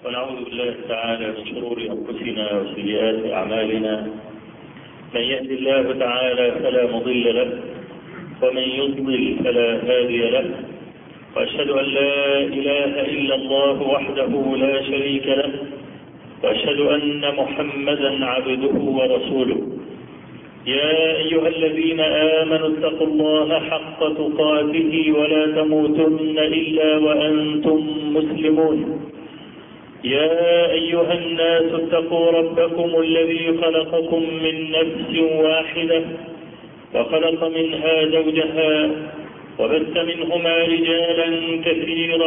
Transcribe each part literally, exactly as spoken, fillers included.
ونعوذ بالله تعالى من شرور أنفسنا وسيئات أعمالنا. من يهد الله تعالى فلا مضل له، ومن يضلل فلا هادي له، وأشهد أن لا إله إلا الله وحده لا شريك له، وأشهد أن محمدا عبده ورسوله. يا أيها الذين آمنوا اتقوا الله حق تقاته ولا تموتن إلا وأنتم مسلمون. يا أيها الناس اتقوا ربكم الذي خلقكم من نفس واحدة وخلق منها زوجها وبث منهما رجالا كثيرا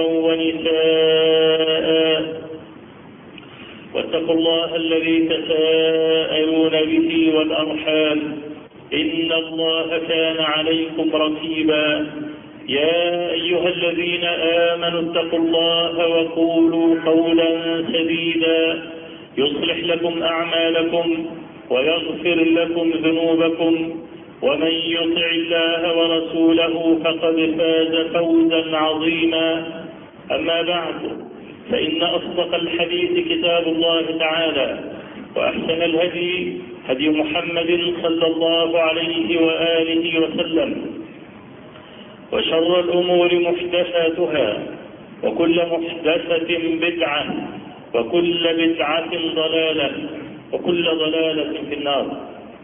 ونساء، واتقوا الله الذي تساءلون به والأرحام إن الله كان عليكم رقيبا. يا أيها الذين آمنوا اتقوا الله وقولوا قولا سديدا يصلح لكم أعمالكم ويغفر لكم ذنوبكم، ومن يطع الله ورسوله فقد فاز فوزا عظيما. أما بعد، فإن أصدق الحديث كتاب الله تعالى، وأحسن الهدي هدي محمد صلى الله عليه وآله وسلم، وشر الأمور محدثاتها، وكل محدثة بدعة، وكل بدعة ضلالة، وكل ضلالة في النار.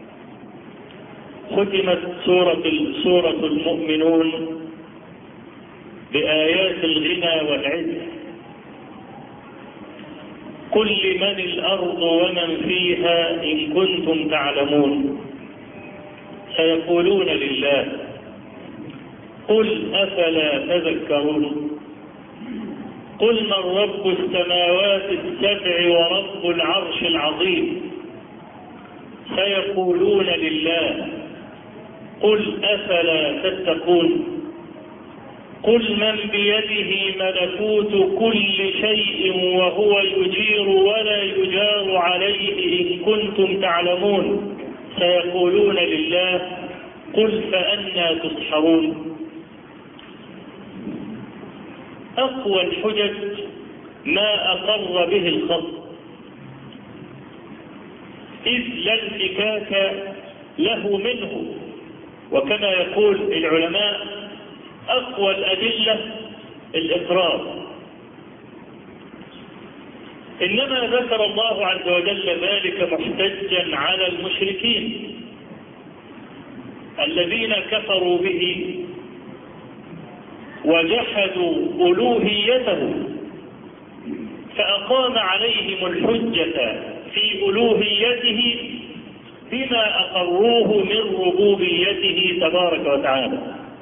ختمت سورة سورة المؤمنون بآيات الغنى والعز. قل لمن الأرض ومن فيها إن كنتم تعلمون، سيقولون لله. قل أفلا تذكرون. قل من رب السماوات السبع ورب العرش العظيم، سيقولون لله. قل أفلا تتقون. قل من بيده ملكوت كل شيء وهو يجير ولا يجار عليه إن كنتم تعلمون، سيقولون لله. قل فأنى تسحرون. أقوى الحجج ما أقر به الخط، إذ لا انفكاك له منه، وكما يقول العلماء أقوى الأدلة الإقرار. إنما ذكر الله عز وجل ذلك محتجا على المشركين الذين كفروا به وجحدوا ألوهيته، فأقام عليهم الحجة في ألوهيته بما أقروه من ربوبيته تبارك وتعالى.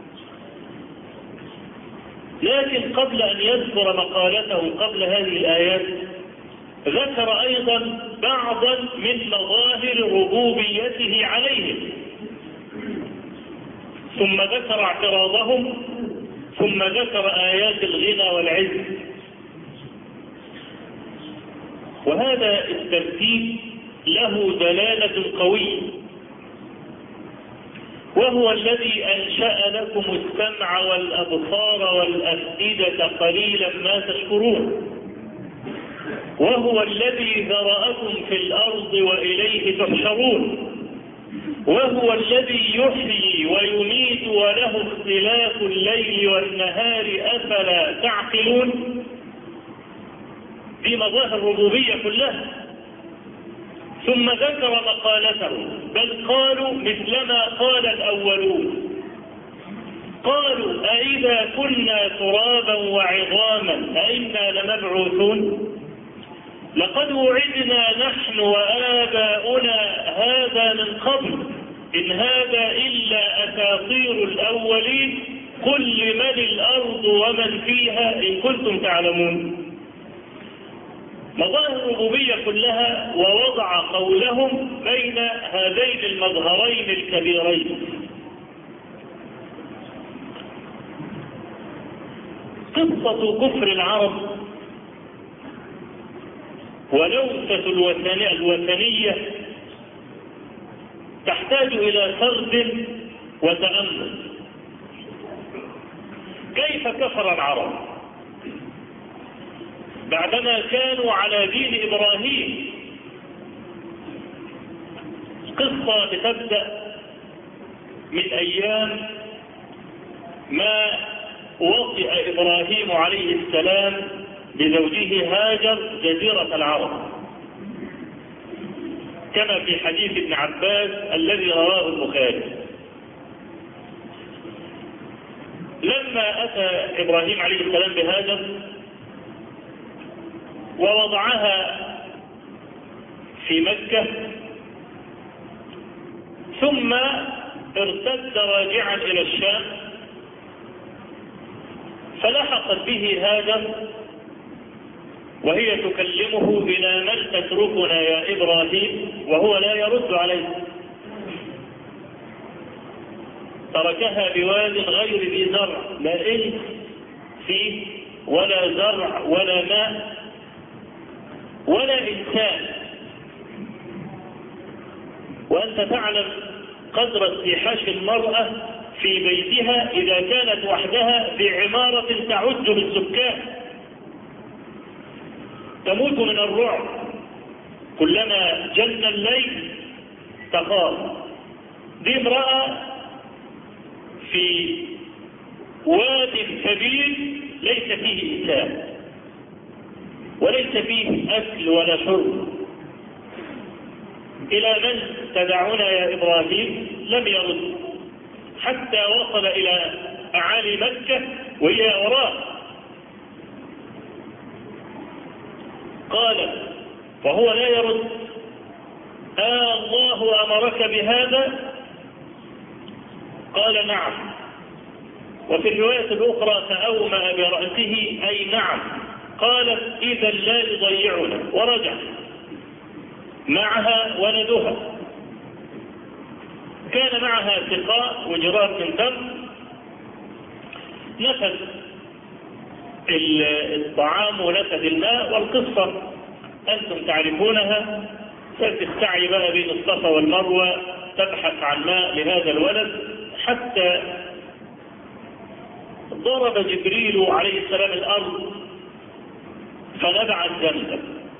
لكن قبل أن يذكر مقالته قبل هذه الآيات، ذكر أيضا بعضا من مظاهر ربوبيته عليهم، ثم ذكر اعتراضهم، ثم ذكر آيات الغنى والعز. وهذا الترتيب له دلالة قوية، وهو الذي أنشأ لكم السمع والأبصار والأفئدة قليلا ما تشكرون، وهو الذي ذرأكم في الأرض وإليه تحشرون، وهو الذي يحيي ويميت وله اختلاف الليل والنهار أفلا تعقلون. دي مظاهر الربوبية كلها. ثم ذكر مقالته، بل قالوا مثلما قال الأولون، قالوا أئذا كنا ترابا وعظاما أئنا لمبعوثون، لقد وعدنا نحن وآباؤنا هذا من قبل إن هذا إلا أساطير الأولين، قل لمن الأرض ومن فيها إن كنتم تعلمون. مظاهر الربوبية كلها، ووضع قولهم بين هذين المظهرين الكبيرين. قصة كفر العرب ولوثة الوثنية تحتاج إلى سرد وتأمل. كيف كفر العرب؟ بعدما كانوا على دين إبراهيم. قصة بتبدأ من أيام ما وطئ إبراهيم عليه السلام بزوجه هاجر جزيرة العرب، كما في حديث ابن عباس الذي رواه البخاري. لما أتى إبراهيم عليه السلام بهاجر ووضعها في مكة، ثم ارتد راجعا إلى الشام، فلحقت به هاجر وهي تكلمه: إلى من تتركنا يا إبراهيم؟ وهو لا يرد عليه. تركها بواد غير ذي زرع، لا إنس فيه ولا زرع ولا ماء ولا إنسان. وأنت تعلم قدر استيحاش المرأة في بيتها إذا كانت وحدها في عمارة تعج بالسكان، تموت من الرعب، كلما جن الليل تخاف. دي امرأة في واد كبير ليس فيه إنسان وليس فيه أكل ولا شرب. إلى من تدعونا يا إبراهيم؟ لم يرد حتى وصل إلى أعالي مكة وهي وراه. قال وهو لا يرد: آه الله أمرك بهذا؟ قال نعم. وفي الرواية الأخرى فأومأ برأسه أي نعم. قالت: إذا لا يضيعنا. ورجع معها ولدها، كان معها سقاء وجرار من دم. نفذ الطعام ونفذ الماء، والقصة أنتم تعرفونها. ستستعي بقى بين الصفا والمروة تبحث عن ماء لهذا الولد، حتى ضرب جبريل عليه السلام الأرض فنبعت زمزم.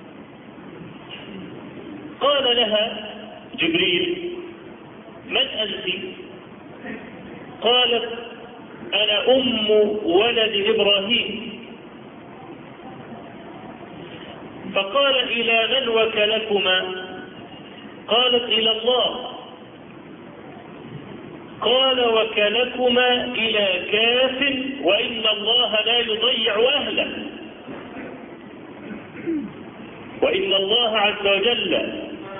قال لها جبريل: من أنت؟ قالت: أنا أم ولد إبراهيم. فقال: إلى من وكلكما؟ قالت: إلى الله. قال: وكلكما إلى كاف، وإن الله لا يضيع أهله، وإن الله عز وجل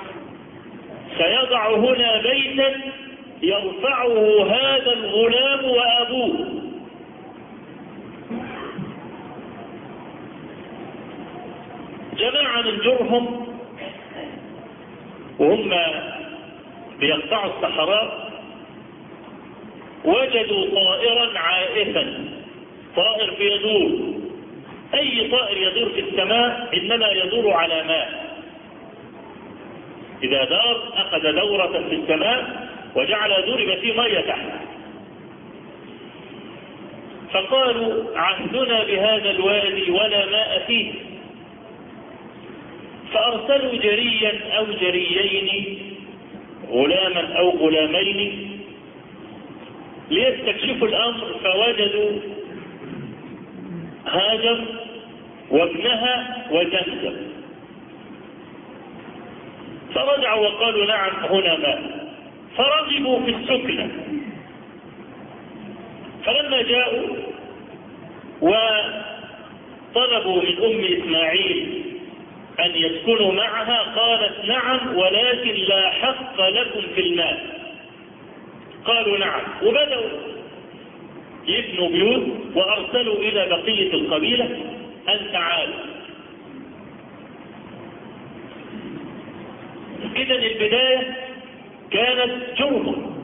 سيضع هنا بيتا يرفعه هذا الغلام وأبوه. جماعة من جرهم وهم بيقطعوا الصحراء وجدوا طائرا عائفا، طائر بيدور. أي طائر يدور في السماء إنما يدور على ماء. إذا دار أخذ دورة في السماء وجعل يدور يبقى فيه مية تحت. فقالوا: عهدنا بهذا الوادي ولا ماء فيه. فأرسلوا جريا أو جريين، غلاما أو غلامين، ليستكشفوا الأمر. فوجدوا هاجر وابنها وزمزم، فرجعوا وقالوا: نعم هنا ماء. فرغبوا في السكنة. فلما جاءوا وطلبوا من أم إسماعيل أن يسكنوا معها قالت: نعم، ولكن لا حق لكم في الماء. قالوا: نعم. وبدأوا يبنوا بيوت، وأرسلوا إلى بقية القبيلة أن تعالوا. إذن البداية كانت جرم،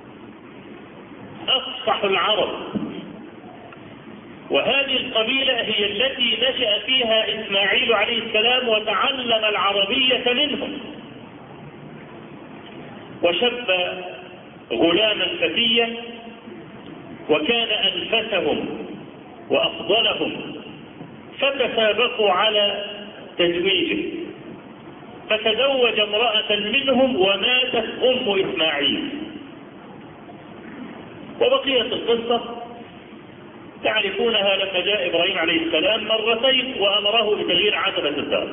أفصح العرب، وهذه القبيلة هي التي نشأ فيها إسماعيل عليه السلام وتعلم العربية منهم، وشب غلاما فتيا، وكان أنفسهم وأفضلهم فتسابقوا على تزويجه، فتزوج امرأة منهم وماتت أم إسماعيل. وبقية القصة تعرفونها، لما جاء إبراهيم عليه السلام مرتين وأمره بتغيير عتبة الدار.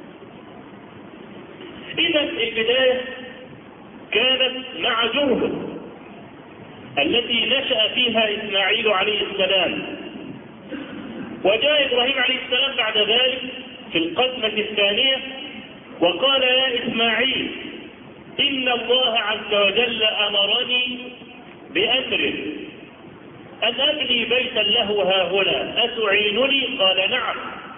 إذا البداية كانت مع جرهم التي نشأ فيها إسماعيل عليه السلام. وجاء إبراهيم عليه السلام بعد ذلك في القسمة الثانية وقال: يا إسماعيل، إن الله عز وجل أمرني بأمر أن أبني بيتا له هاهنا، أتعينني؟ قال: نعم.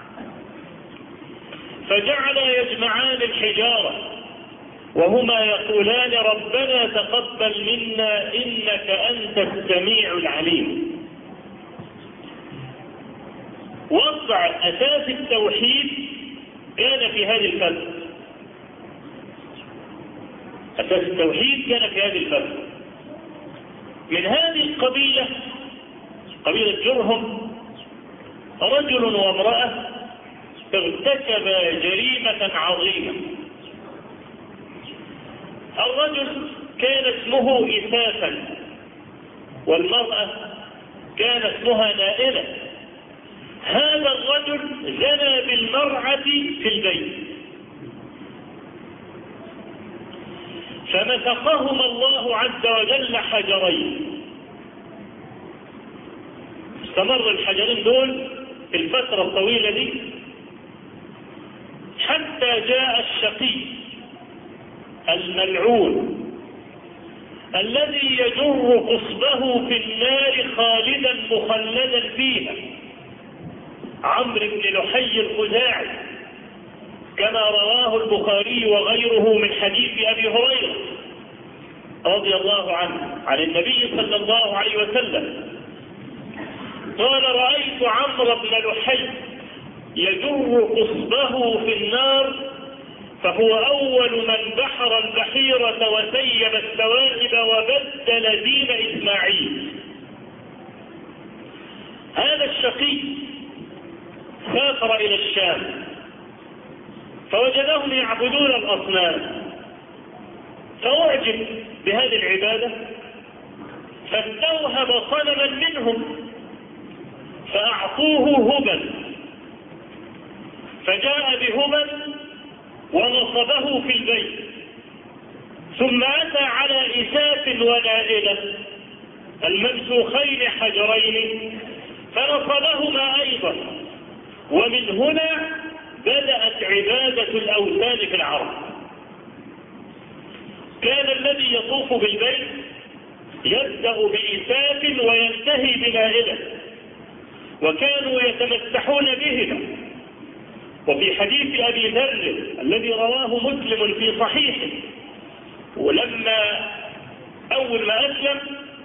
فجعل يجمعان الحجارة وهما يقولان: ربنا تقبل منا إنك أنت السميع العليم. وضع أساس التوحيد كان في هذه الفترة. أساس التوحيد كان في هذه الفترة. من هذه القبيلة، قبيلة جرهم، رجل وامرأة ارتكبا جريمة عظيمة. الرجل كان اسمه إسافا، والمرأة كان اسمها نائلة. هذا الرجل زنى بالمرأة في البيت، فمسخهما الله عز وجل حجرين. استمر الحجرين دول في الفترة الطويلة دي حتى جاء الشقي الملعون الذي يجر قصبه في النار خالدا مخلدا فيها، عمرو بن لحي الخزاعي، كما رواه البخاري وغيره من حديث أبي هريرة رضي الله عنه عن النبي صلى الله عليه وسلم قال: رأيت عمرو بن لحي يجر قصبه في النار، فهو أول من بحر البحيرة وسيب الثوائب وبدل دين إسماعيل. هذا الشقي سافر إلى الشام فوجدهم يعبدون الأصنام، فأعجب بهذه العبادة فاستوهب صنما منهم فأعطوه هبل، فجاء بهبل ونصبه في البيت، ثم أتى على إساف ونائلة الممسوخين حجرين فنصبهما أيضا. ومن هنا بدأت عبادة الأوثان في العرب. كان الذي يطوف بالبيت يبدأ بإساف وينتهي بنائلة، وكانوا يتمسحون بهما. وفي حديث أبي ذر الذي رواه مسلم في صحيحه، ولما أول ما أسلم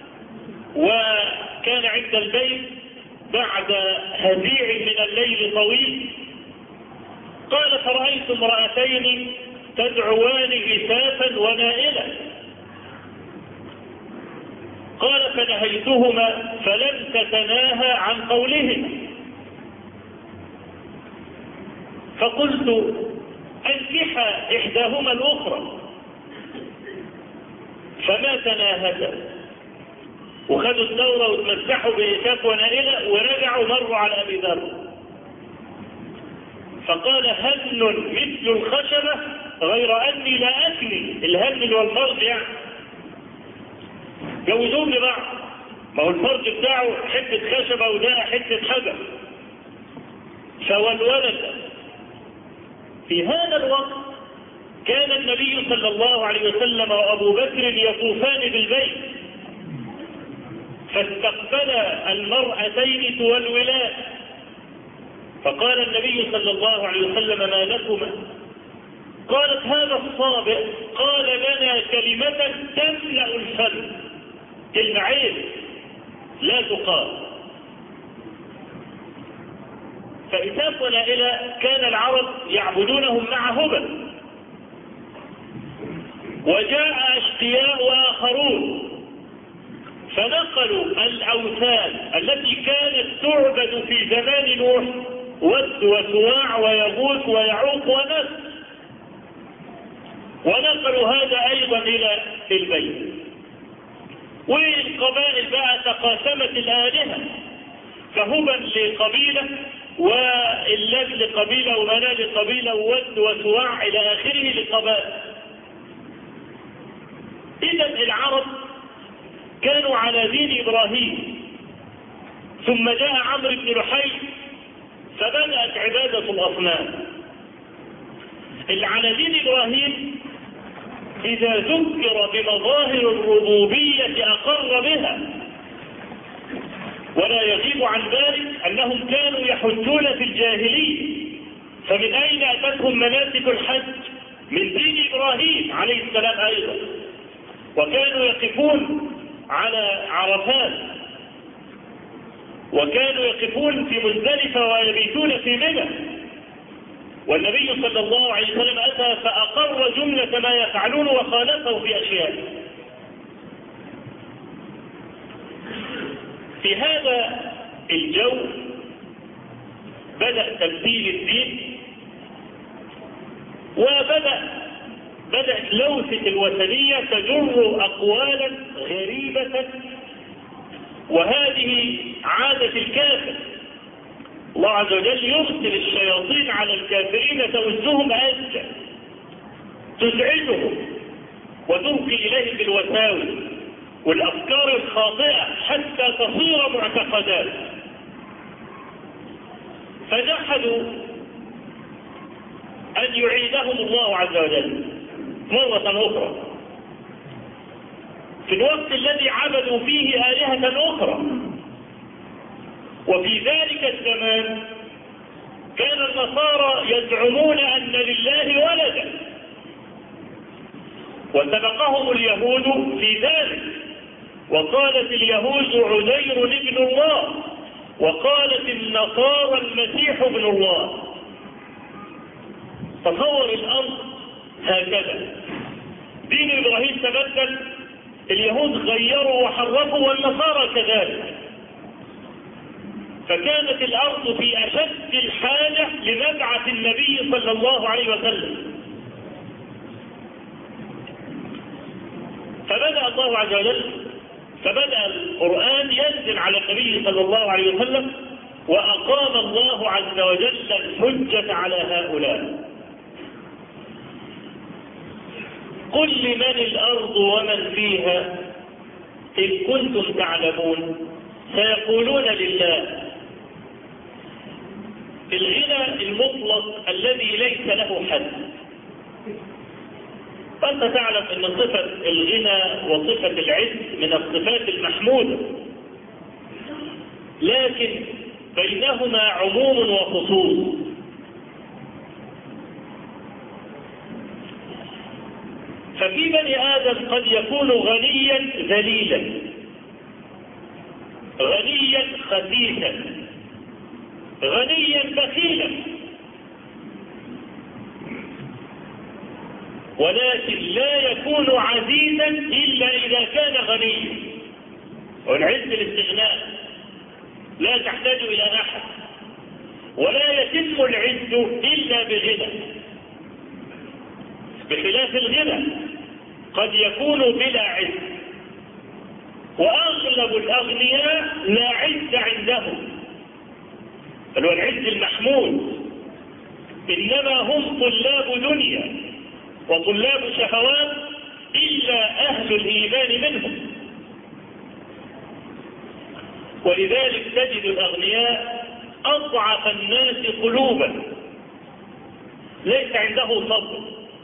وكان عند البيت بعد هزيع من الليل طويل، قال: فرأيت امرأتين تدعوان إسافا ونائلة. قال: فنهيتهما فلم تتناهى عن قولهما، فقلت: أنكحا إحداهما الأخرى، فما تناهتا، وخذوا الدورة وتمسحوا بإساف ونائلة ورجعوا مروا على أبي ذر، فقال: هن مثل الخشبة غير أني لا أكني. الهن والفرج يعني جوزوهم لبعض، ما هو الفرج بتاعه حتة خشبة وده حتة حجر، فولولت. في هذا الوقت كان النبي صلى الله عليه وسلم وأبو بكر يطوفان بالبيت، فاستقبلا المرأتين تولولان، فقال النبي صلى الله عليه وسلم: ما لكما؟ قالت: هذا الصابئ قال لنا كلمة تملأ الفم، كلمة عيب لا تقال. فإساف ونائلة كان العرب يعبدونهم مع هبل، وجاء أشقياء آخرون فنقلوا الأوثان التي كانت تعبد في زمان نوح ود وسواع ويغوث ويعوق ونسر، ونقلوا هذا أيضا إلى البيت. والقبائل بقى تقاسمت الآلهة، فهبا لقبيلة واللات لقبيلة ومنى لقبيلة وود وسواع إلى آخره لقبائل. إذا العرب كانوا على دين إبراهيم، ثم جاء عمرو بن لحي فبدأت عبادة الأصنام. اللي على دين إبراهيم إذا ذكر بمظاهر الربوبية أقر بها، ولا يغيب عن ذلك أنهم كانوا يحجون في الجاهلية، فمن أين أتتهم مناسك الحج؟ من دين إبراهيم عليه السلام أيضا. وكانوا يقفون على عرفات، وكانوا يقفون في مزدلفة ويبيتون في منى، والنبي صلى الله عليه وسلم أتى فأقر جملة ما يفعلون وخالفه في أشياء. في هذا الجو بدأ تبديل الدين، وبدأ بدأت لوثة الوثنية تجر أقوالا غريبة، وهذه عادة الكافر. الله عز وجل يرسل الشياطين على الكافرين تؤذهم أزا، تزعجهم وتلقي إليهم بالوساوس والأفكار الخاطئة حتى تصير معتقدات. فجحدوا أن يعيدهم الله عز وجل مرة أخرى في الوقت الذي عبدوا فيه آلهة أخرى. وفي ذلك الزمان كان النصارى يزعمون أن لله ولدا، وسبقهم اليهود في ذلك، وقالت اليهود عزير ابن الله، وقالت النصارى المسيح ابن الله. تصور الأمر هكذا، دين إبراهيم تبدل، اليهود غيروا وحرفوا، والنصارى كذلك. فكانت الأرض في أشد الحاجة لمبعث النبي صلى الله عليه وسلم. فبدأ الله عز وجل فبدأ القرآن ينزل على النبي صلى الله عليه وسلم، وأقام الله عز وجل الحجة على هؤلاء. قل لمن الأرض ومن فيها إن كنتم تعلمون سيقولون لله. الغنى المطلق الذي ليس له حد. فأنت تعلم أن صفة الغنى وصفة العز من الصفات المحمودة، لكن بينهما عموم وخصوص. ففي بني آدم قد يكون غنيا ذليلا، غنيا خسيسا، غنيا بخيلا، ولكن لا يكون عزيزا إلا إذا كان غنيا. والعز الاستغناء، لا تحتاج إلى أحد، ولا يتم العز إلا بغنى، بخلاف الغنى قد يكون بلا عز. وأغلب الأغنياء لا عز عندهم، بل هو العز المحمود، إنما هم طلاب دنيا وطلاب شهوات إلا أهل الإيمان منهم. ولذلك تجد الأغنياء أضعف الناس قلوبا، ليس عنده صبر،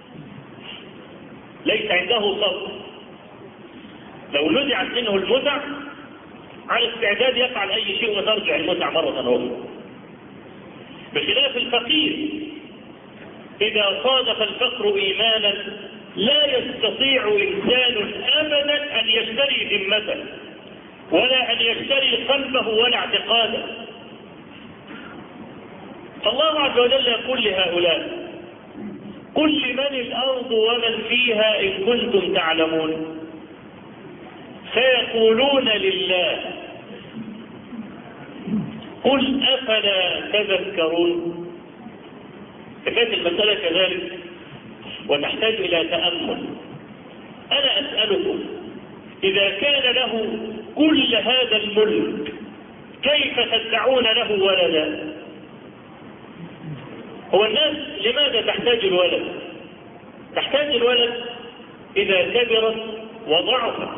ليس عنده صبر. لو نزعت منه المتع على استعداد يفعل أي شيء وترجع المتع مرة أخرى، بخلاف الفقير إذا صادف الفقر إيمانا لا يستطيع إنسان أبدا أن يشتري ذمته ولا أن يشتري قلبه ولا اعتقاده. فالله عز وجل يقول لهؤلاء: قل لمن الأرض ومن فيها إن كنتم تعلمون سيقولون لله. قل أفلا تذكرون. فكانت المسألة كذلك وتحتاج إلى تأمل. أنا أسألكم إذا كان له كل هذا الملك كيف تدعون له ولدا؟ هو الناس لماذا تحتاج الولد؟ تحتاج الولد إذا كبرت وضعفت،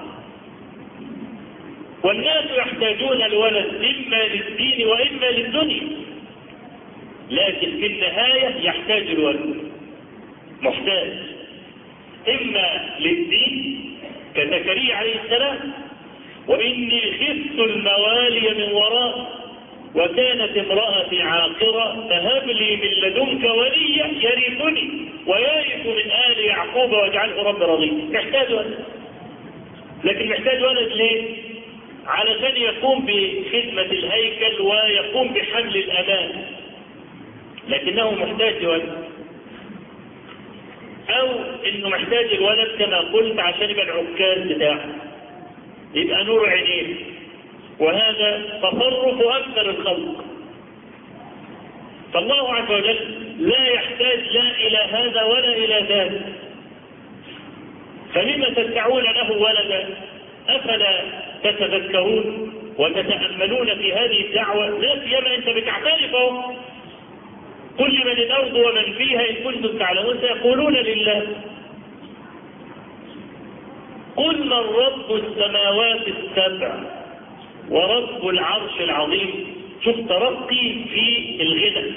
والناس يحتاجون الولد إما للدين وإما للدنيا، لكن في النهاية يحتاج الولد، محتاج إما للدين كزكريا عليه السلام، وإني خفت الموالي من وراء وكانت امرأتي عاقرة فهب لي من لدنك وليا يرثني ويرث من آل يعقوب واجعله رب رضيا. محتاج ولد، لكن محتاج ولد ليه؟ علشان يقوم بخدمة الهيكل ويقوم بحمل الأمان، لكنه محتاج ولد. أو إنه محتاج الولد كما قلت عشان يبقى العكاز بتاعه، يبقى نور عينيه، وهذا تصرف أكثر الخلق. فالله عز وجل لا يحتاج لا إلى هذا ولا إلى ذاك، فلما تدعون له ولدا؟ أفلا تتذكرون وتتأملون في هذه الدعوة؟ لا سيما أنت بتعترف اهو، قل لمن الأرض ومن فيها إن كنتم تعلمون سيقولون لله. قل من رب السماوات السبع ورب العرش العظيم. شوف ترقي في الغنى،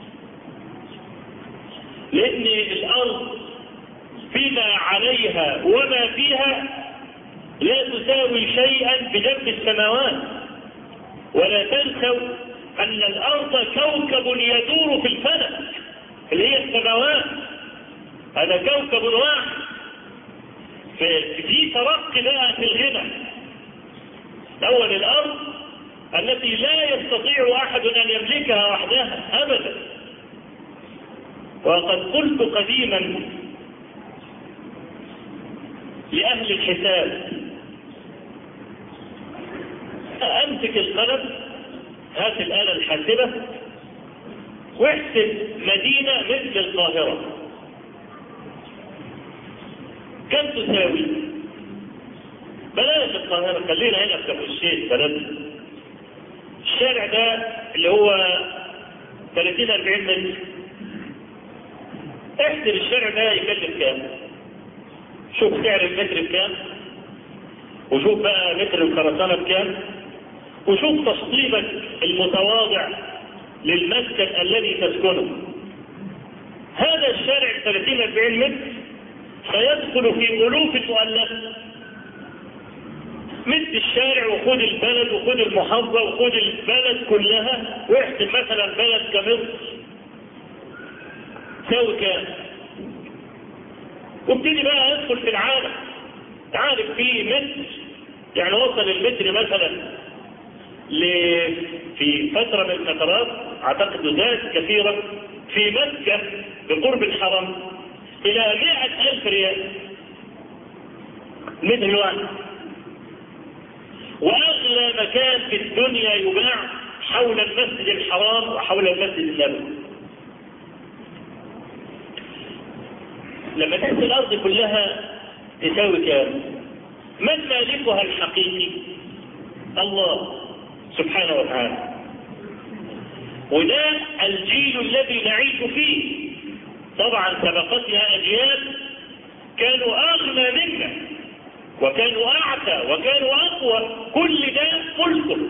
لأن الأرض فيما عليها وما فيها لا تساوي شيئا بجنب السماوات. ولا تنسوا أن الأرض كوكب يدور في الفلك اللي هي السماوات، هذا كوكب واحد. في ترقي بقى في الغنى. أول الأرض التي لا يستطيع أحد أن يملكها وحدها أبدا. وقد قلت قديما لأهل الحساب أمسك القلم، هات الآلة الحاسبة واحسب مدينة مثل القاهرة كم تساوي؟ بلاش القاهرة، خلينا هنا في كفر الشيخ بلدنا. الشارع ده اللي هو ثلاثين أربعين متر، احسب الشارع ده يكلف كام؟ شوف سعر المتر بكام، وشوف بقى متر الخرسانة بكام، وشوف تشطيبك المتواضع للمسكن الذي تسكنه. هذا الشارع ثلاثين أربعين متر سيدخل في ألوف المؤلفة. مد الشارع وخد البلد وخد المحافظة وخد البلد كلها، واحسب مثلا بلد كمصر تساوي كام، وابتدي بقى ادخل في العالم. تعرف في متر يعني وصل المتر مثلا في فترة من الفترات اعتقد زاد كثيرا في مكة بقرب الحرم الى مئة الف ريال متر واحد. واغلى مكان في الدنيا يباع حول المسجد الحرام وحول المسجد النبوي. لما تحس الارض كلها تساوي كام؟ من مالكها الحقيقي؟ الله سبحانه وتعالى. وده الجيل الذي نعيش فيه. طبعا سبقتنا اجيال كانوا اغنى منا وكانوا اعتى وكانوا اقوى، كل ده قلتم.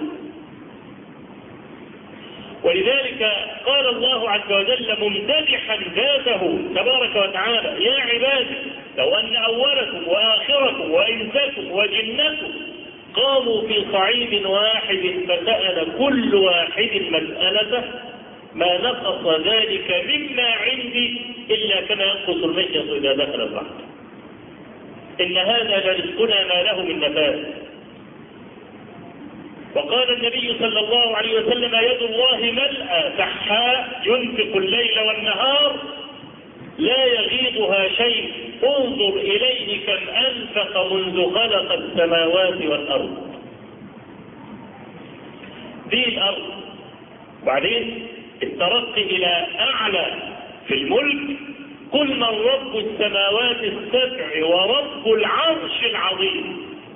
ولذلك قال الله عز وجل ممتدحا ذاته تبارك وتعالى: يا عبادي لو ان اولكم واخركم وانسكم وجنكم قاموا في صعيد واحد فسأل كل واحد مسألته ما نقص ذلك مما عندي إلا كما ينقص المشيط إذا دخل البحر. إن هذا لرزقنا ما له من نفاذ. وقال النبي صلى الله عليه وسلم: يد الله ملأى سحاء ينفق الليل والنهار لا يغيضها شيء انظر إليه كم أنفق منذ خلق السماوات والأرض. دي الأرض وبعدين الترقي إلى أعلى في الملك: قل من رب السماوات السبع ورب العرش العظيم.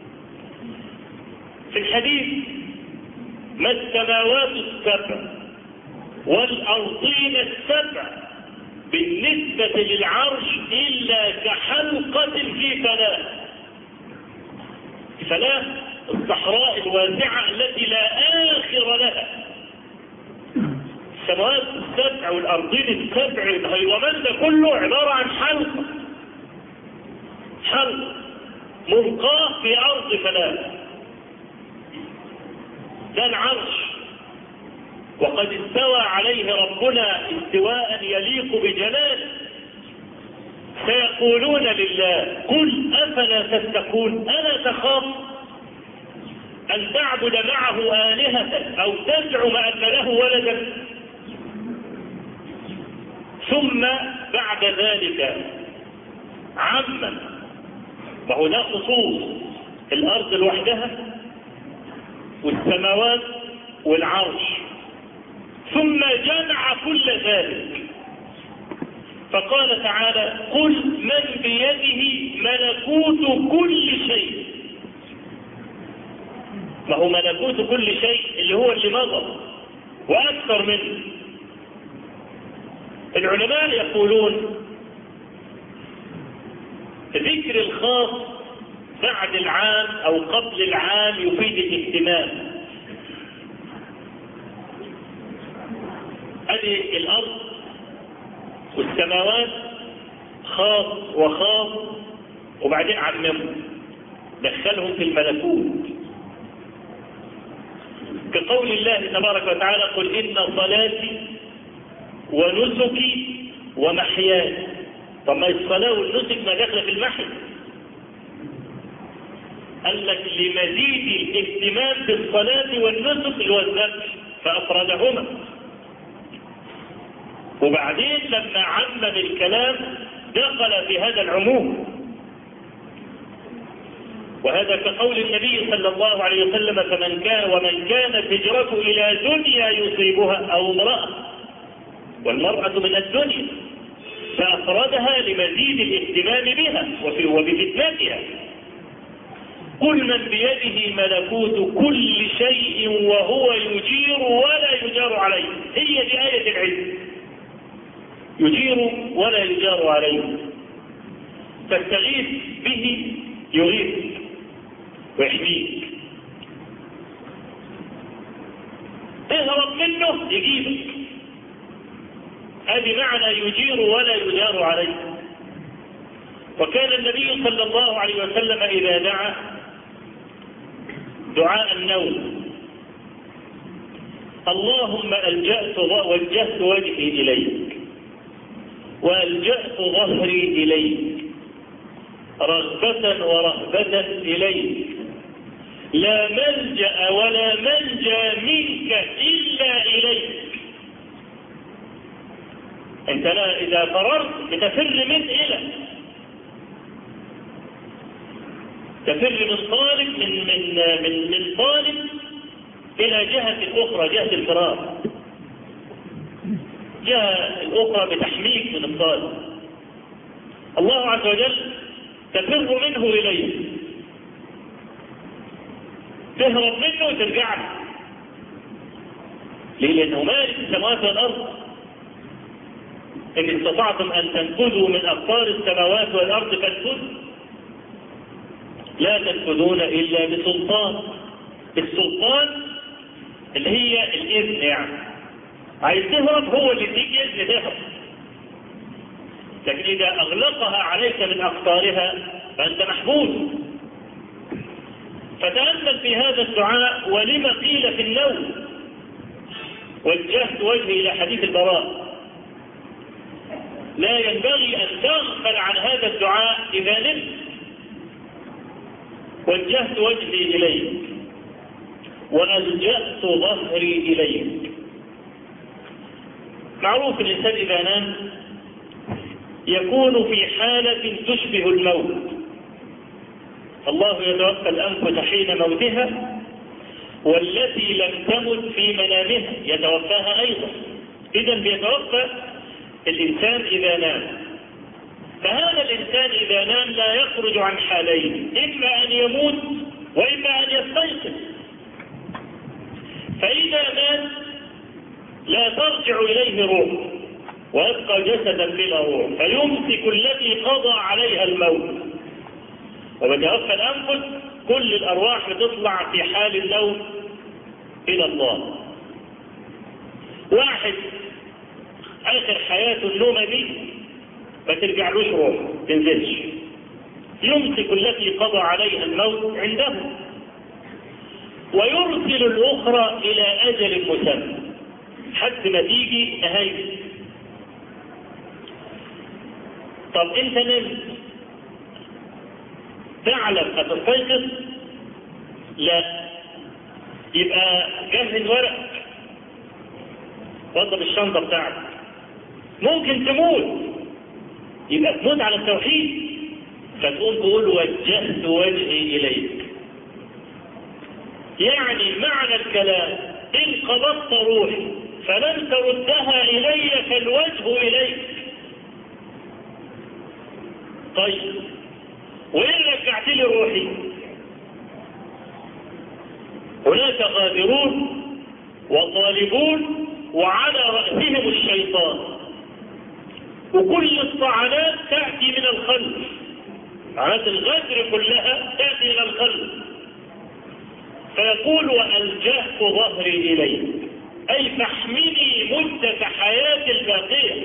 في الحديث: ما السماوات السبع والأرضين السبع بالنسبة للعرش إلا كحلقة في فلاة. فلاة الصحراء الواسعة التي لا آخر لها. السماوات السبع والأرضين السبع الهيومان ده كله عبارة عن حلقة، حلقة ملقاة في أرض فلاة. ده العرش، وقد استوى عليه ربنا استواء يليق بجلاله. سيقولون لله: قل أفلا تتقون، ألا تخاف أن تعبد معه آلهة أو تزعم أن له ولدا؟ ثم بعد ذلك عمم، وهو ده خصوص الأرض لوحدها والسماوات والعرش، ثم جمع كل ذلك فقال تعالى: قل من بيده ملكوت كل شيء. ما هو ملكوت كل شيء اللي هو اللي مضى وأكثر منه. العلماء يقولون ذكر الخاص بعد العام أو قبل العام يفيد الاهتمام. هذه الأرض والسماوات خاص وخاص، وبعدين عممهم دخلهم في الملكوت، كقول الله تبارك وتعالى: قل إن صلاتي ونسكي ومحياي. طب ما الصلاة والنسك ما داخله في المحي؟ قال لك لمزيد الاهتمام بالصلاة والنسك اللي هو الذبح فأفردهما. وبعدين لما عمم الكلام دخل في هذا العموم، وهذا كقول النبي صلى الله عليه وسلم: فمن كان ومن كانت هجرته إلى دنيا يصيبها أو امرأة، والمرأة من الدنيا، فأفردها لمزيد الاهتمام بها وبفتنتها. قل من بيده ملكوت كل شيء وهو يجير ولا يجار عليه. هي دي آية العلم، يجير ولا يجار عليه. تستغيث به يغيث ويحميك، اهرب منه يجيبك. هذه معنى يجير ولا يجار عليه. وكان النبي صلى الله عليه وسلم إذا دعا دعاء النوم: اللهم ألجأت وجهت وجهي إليك وألجأت ظهري إليك رغبة ورهبة إليك، لا ملجأ ولا منجى منك إلا إليك. أنت لا إذا فررت بتفر من إلى تفر من طالب من من من من طالب إلى جهة أخرى، جهة الفرار، جهة الأخرى بتحميك من الطالب. الله عز وجل تفر منه إليه، تهرب منه وترجع له. ليه؟ لأنه مالك السماوات والأرض. إن استطعتم أن تنفذوا من أقطار السماوات والأرض فانفذوا، لا تنفذون إلا بسلطان. السلطان اللي هي الإذن، يعني عايز تهرب هو اللي يديك إذن تهرب، لكن إذا أغلقها عليك من أقطارها فأنت محبوس. فتأمل في هذا الدعاء: ولما قيل في النوم. وجهت وجهي إلى حديث البراء. لا ينبغي أن تغفل عن هذا الدعاء إذا نمت. وجهت وجهي إليك وألجأت ظهري إليك. معروف الإنسان إذا نام يكون في حالة تشبه الموت. الله يتوفى الأنفس حين موتها والتي لم تمت في منامها يتوفاها أيضا. إذن بيتوفى الإنسان إذا نام. فهذا الإنسان إذا نام لا يخرج عن حالين، إما أن يموت وإما أن يستيقظ. فإذا مات لا ترجع إليه روح ويبقى جسدا بلا روح، فيمسك التي قضى عليها الموت. وبتوفى الأنفس كل الأرواح بتطلع في حال الموت إلى الله. واحد آخر حياته النومة دي ما ترجعلوش روح، تنزلش، يمسك التي قضى عليها الموت عنده ويرسل الأخرى إلى أجل مسمى حتى ما تيجي نهايته. طب أنت نمت تعلم هتستيقظ؟ لا. يبقى جهز ورق، وضب الشنطة بتاعتك. ممكن تموت، يبقى تموت على التوحيد، فتقوم تقول وجهت وجهي إليك. يعني معنى الكلام إن قبضت روحي فلن تردها إلي فالوجه إليك. طيب وإن رجعت لي روحي؟ هناك غادرون وطالبون وعلى رأسهم الشيطان، وكل الطعنات تأتي من الخلف. طعنات الغدر كلها تأتي من الخلف. فيقول وألجأت ظهري إليك، أي فاحمني مدة حياتي الباقية،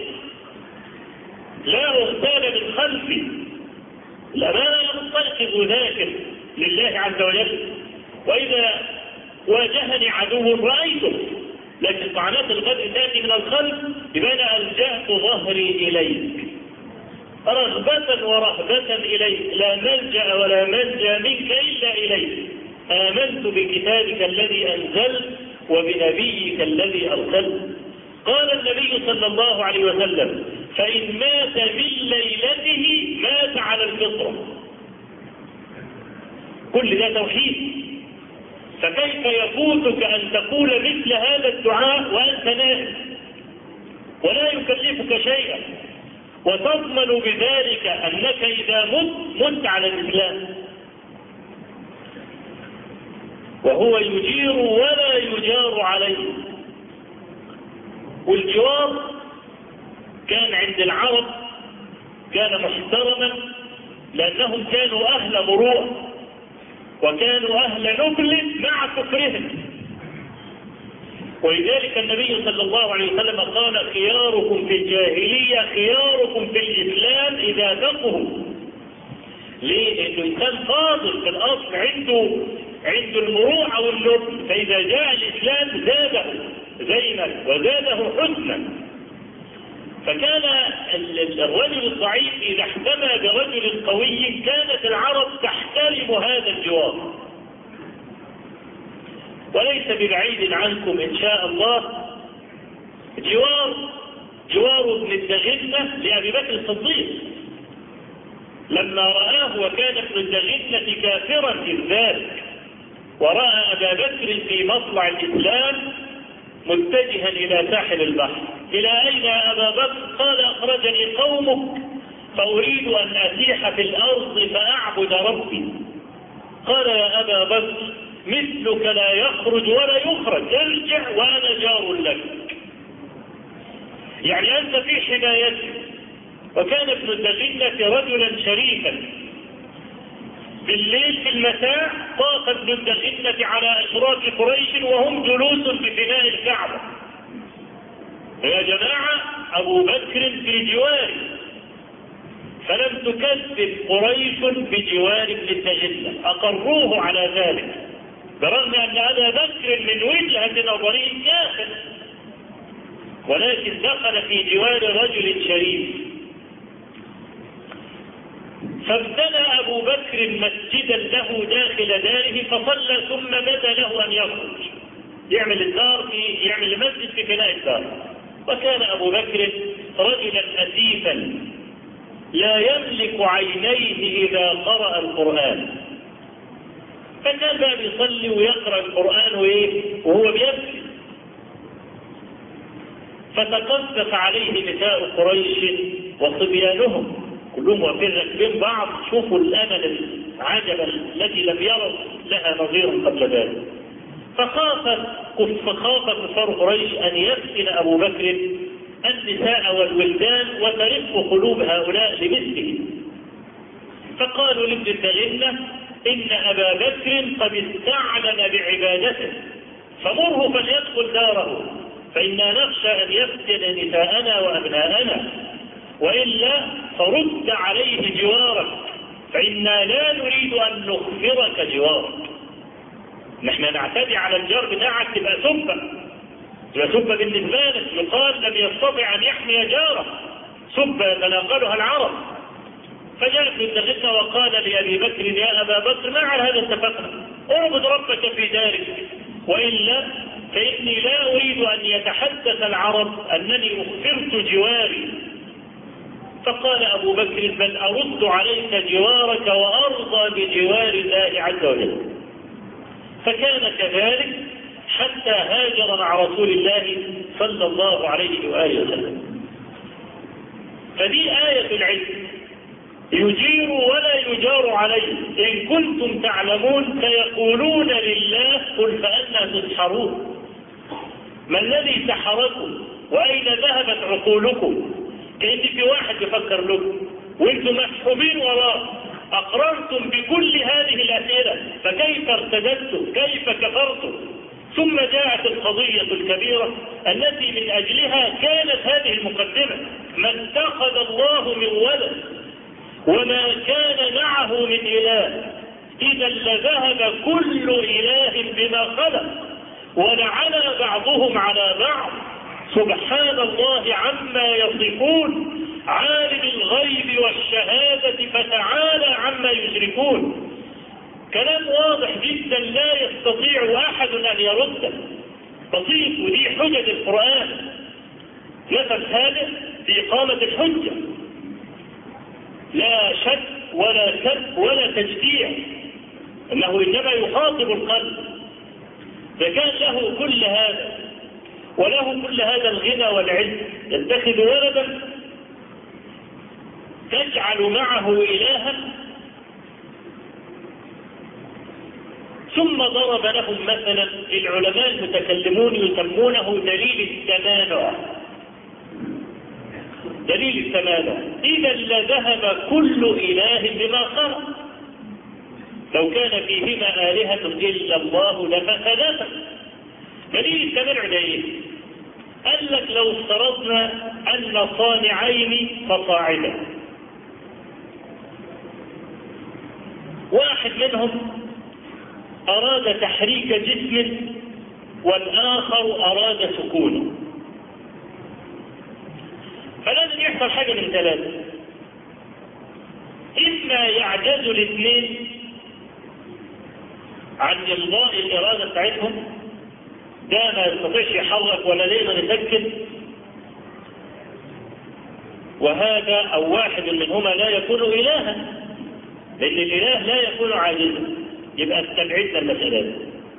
لا أغتال من خلفي. الأمانة يستيقظ ذاكر لله عز وجل، وإذا واجهني عدو رأيته، لكن طعنات الغدر تأتي من الخلف. يبقى أنا ألجأت ظهري إليك رغبة ورهبة إليك، لا ملجأ ولا منجا منك إلا إليك. آمنت بكتابك الذي أنزلت وبنبيك الذي أرسلت. قال النبي صلى الله عليه وسلم فإن مات من ليلته مات على الفطرة. كل ده توحيد. فكيف يفوتك أن تقول مثل هذا الدعاء وأنت نائم ولا يكلفك شيئا، وتضمن بذلك أنك إذا مت مت على الإسلام؟ وهو يجير ولا يجار عليه. والجوار كان عند العرب كان محترما، لأنهم كانوا أهل مروءة وكانوا أهل نبل مع كفرهم. ولذلك النبي صلى الله عليه وسلم قال خياركم في الجاهلية خياركم في الإسلام إذا فقهوا. ليه؟ لأنه إنسان فاضل في الأصل، عنده عنده المروءة والنبل، فإذا جاء الإسلام زاده زينا وزاده حسنا. فكان الرجل الضعيف إذا احتمى برجل قوي كانت العرب تحترم هذا الجوار. وليس ببعيد عنكم إن شاء الله جوار جوار ابن الدغنة لأبي بكر الصديق، لما رآه وكان ابن الدغنة كافرا إذ ذلك، ورأى أبا بكر في مطلع الإسلام متجها إلى ساحل البحر. إلى أين يا أبا بكر؟ قال أخرجني قومك فأريد أن أسيح في الأرض فأعبد ربي. قال يا أبا بكر مثلك لا يخرج ولا يخرج، ارجع وأنا جار لك. يعني أنت في حمايتي. وكان ابن الدغنة رجلا شريفا. بالليل في المساء طاق ابن الدغنة على أشراف قريش وهم جلوس بفناء الكعبة. يا جماعة أبو بكر في جواري، فلم تكذب قريش بجوار ابن الدغنة، أقروه على ذلك، برغم أن أبا بكر من وجهة نظره كافر، ولكن دخل في جوار رجل شريف. فابتنى أبو بكر مسجدا له داخل داره فصلى ثم بدا له أن يخرج يعمل الدار في يعمل المسجد في فناء الدار. وكان أبو بكر رجلا أسيفا لا يملك عينيه إذا قرأ القرآن، فكان بقى بيصلي ويقرأ القرآن وإيه وهو بيبكي. فتقذف عليه نساء قريش وصبيانهم كلهم واقفين راكبين بعض، شوفوا الامل العجبه التي لم يروا لها نظيرا قبل ذلك. فخاف فخاف كفار قريش ان يفتن ابو بكر النساء والولدان وترق قلوب هؤلاء لمثله، فقالوا لابن الدغنة ان ابا بكر قد استعلن بعبادته فمره فليدخل داره، فإنا نخشى أن يفتن نساءنا وأبناءنا، وإلا فرد عليه جوارك فإنا لا نريد أن نخفرك جوارك. نحن نعتدي على الجار بتاعك تبقى سبة، تبقى سبة بالنسبة لك، يقال لم يستطع أن يحمي جاره، سبة تناقلها العرب. فجاء ابن الدغنة وقال لأبي بكر يا أبا بكر ما على هذا اتفقنا، اعبد ربك في دارك، وإلا فإني لا أريد أن يتحدث العرب أنني أخفرت جواري. فقال أبو بكر بل أرد عليك جوارك وأرضى بجوار الله عز وجل. فكان كذلك حتى هاجر مع رسول الله صلى الله عليه وآله وسلم. فدي آية العلم، يجير ولا يجار عليه، إن كنتم تعلمون سيقولون لله قل فأنى تسحرون. ما الذي سحركم وأين ذهبت عقولكم؟ كأن في واحد يفكر لكم وانتم مسحوبين وراه، أقررتم بكل هذه الأسئلة فكيف ارتدتم؟ كيف كفرتم؟ ثم جاءت القضية الكبيرة التي من أجلها كانت هذه المقدمة: ما اتخذ الله من ولد وما كان معه من إله إذا لذهب كل إله بما خلق ولعلى بعضهم على بعض سبحان الله عما يصفون عالم الغيب والشهادة فتعالى عما يشركون. كلام واضح جدا لا يستطيع أحد أن يرده، بسيط، ودي حجج القرآن، نفس هذا في إقامة الحجة، لا شك ولا كذب ولا تجديع، انه انما يخاطب القلب. فكان له كل هذا وله كل هذا الغنى والعز، يتخذ ولدا تجعل معه إلها. ثم ضرب لهم مثلا العلماء المتكلمون يسمونه دليل التمانع. دليل التمانع إذا لذهب كل إله بما خلق، لو كان فيهما آلهة إلا الله لفسدتا. دليل التمانع ده إيه؟ قال لك لو افترضنا أن صانعين فصاعدا، واحد منهم أراد تحريك جسم والآخر أراد سكونه، فلازم يحصل حاجة من ثلاثة: إما يعجز الاثنين عن إمضاء الإرادة بتاعتهم، ده ما يستطيعش يحرك ولا يقدر يسكن، وهذا أو واحد منهما لا يكون إلها، لأن الإله لا يكون عاجزا، يبقى استبعدنا المسألة.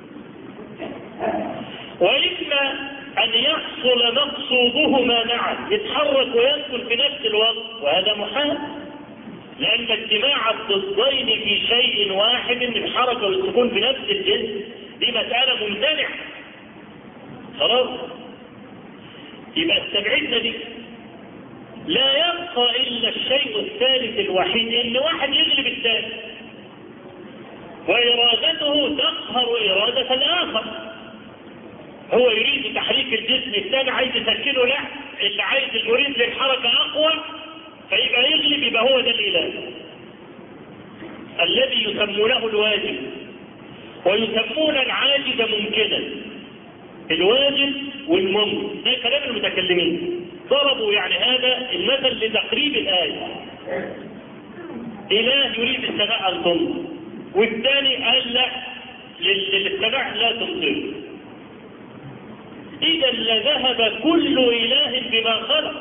وإما أن يحصل مقصودهما معا، يتحرك ويسكن في نفس الوقت، وهذا محال، لأن اجتماع الضدين في شيء واحد من الحركة والسكون في نفس الجسم دي مسألة ممتنعة. خلاص؟ يبقى استبعدنا دي. لا يبقى إلا الشيء الثالث الوحيد، إن واحد يغلب الثاني وإرادته تقهر إرادة الآخر. هو يريد تحريك الجسم، الثاني عايز يسكنه، لا، اللي عايز المريد للحركة أقوى فيبقى يغلب، يبقى هو ده الإله الذي يسمونه الواجب، ويسمون العاجز ممكنا. الواجب والممكن ده كلام المتكلمين، ضربوا يعني هذا المثل لتقريب الآية. إله يريد السماء أن تمطر، والثاني قال لا، للسماء لا تمطر. إذا لذهب كل إله بما خلق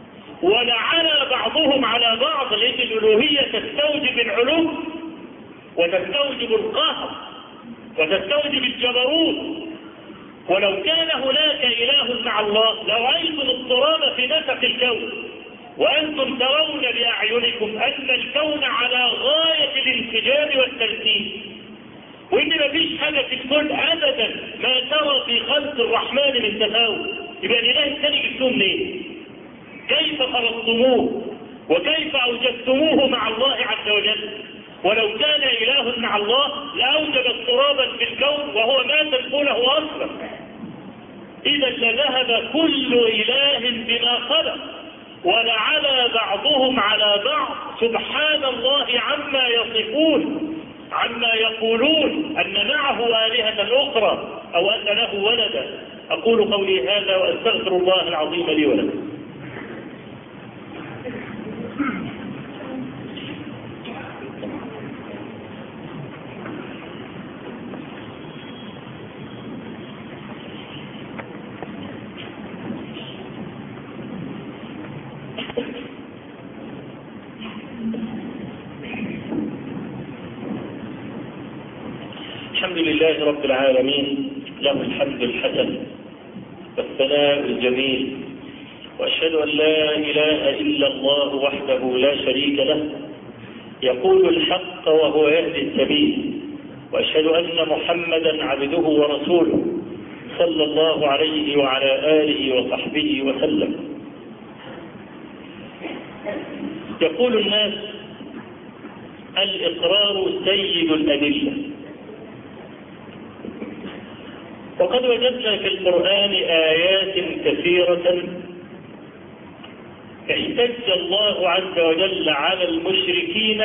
ولعلى بعضهم على بعض، لأن الألوهية تستوجب العلو، وتستوجب القهر وتستوجب الجبروت. ولو كان هناك إله مع الله لرأيتم اضطراب في نسق الكون، وأنتم ترون بأعينكم أن الكون على غاية الانسجام والترتيب، وإن مفيش حاجة في الكون أبدا ما ترى في خلق الرحمن من تفاوت. يبقى الإله الثاني جبتوه منين؟ كيف خلقتموه وكيف أوجدتموه مع الله عز وجل؟ ولو كان إله مع الله لأوجد اضطرابا في الكون وهو ما تدخله أصلا. إذا لذهب كل إله بما خلق ولعلى بعضهم على بعض. سبحان الله عما يصفون، عما يقولون أن معه آلهة أخرى أو أن له ولدا. أقول قولي هذا وأستغفر الله العظيم لي ولكم. الحمد لله رب العالمين، له الحمد الحسن والثناء الجميل، وأشهد أن لا إله إلا الله وحده لا شريك له يقول الحق وهو يهدي السبيل، وأشهد أن محمدا عبده ورسوله صلى الله عليه وعلى آله وصحبه وسلم. يقول الناس الإقرار سيد الأدلة، وقد وجدنا في القرآن آيات كثيرة احتج الله عز وجل على المشركين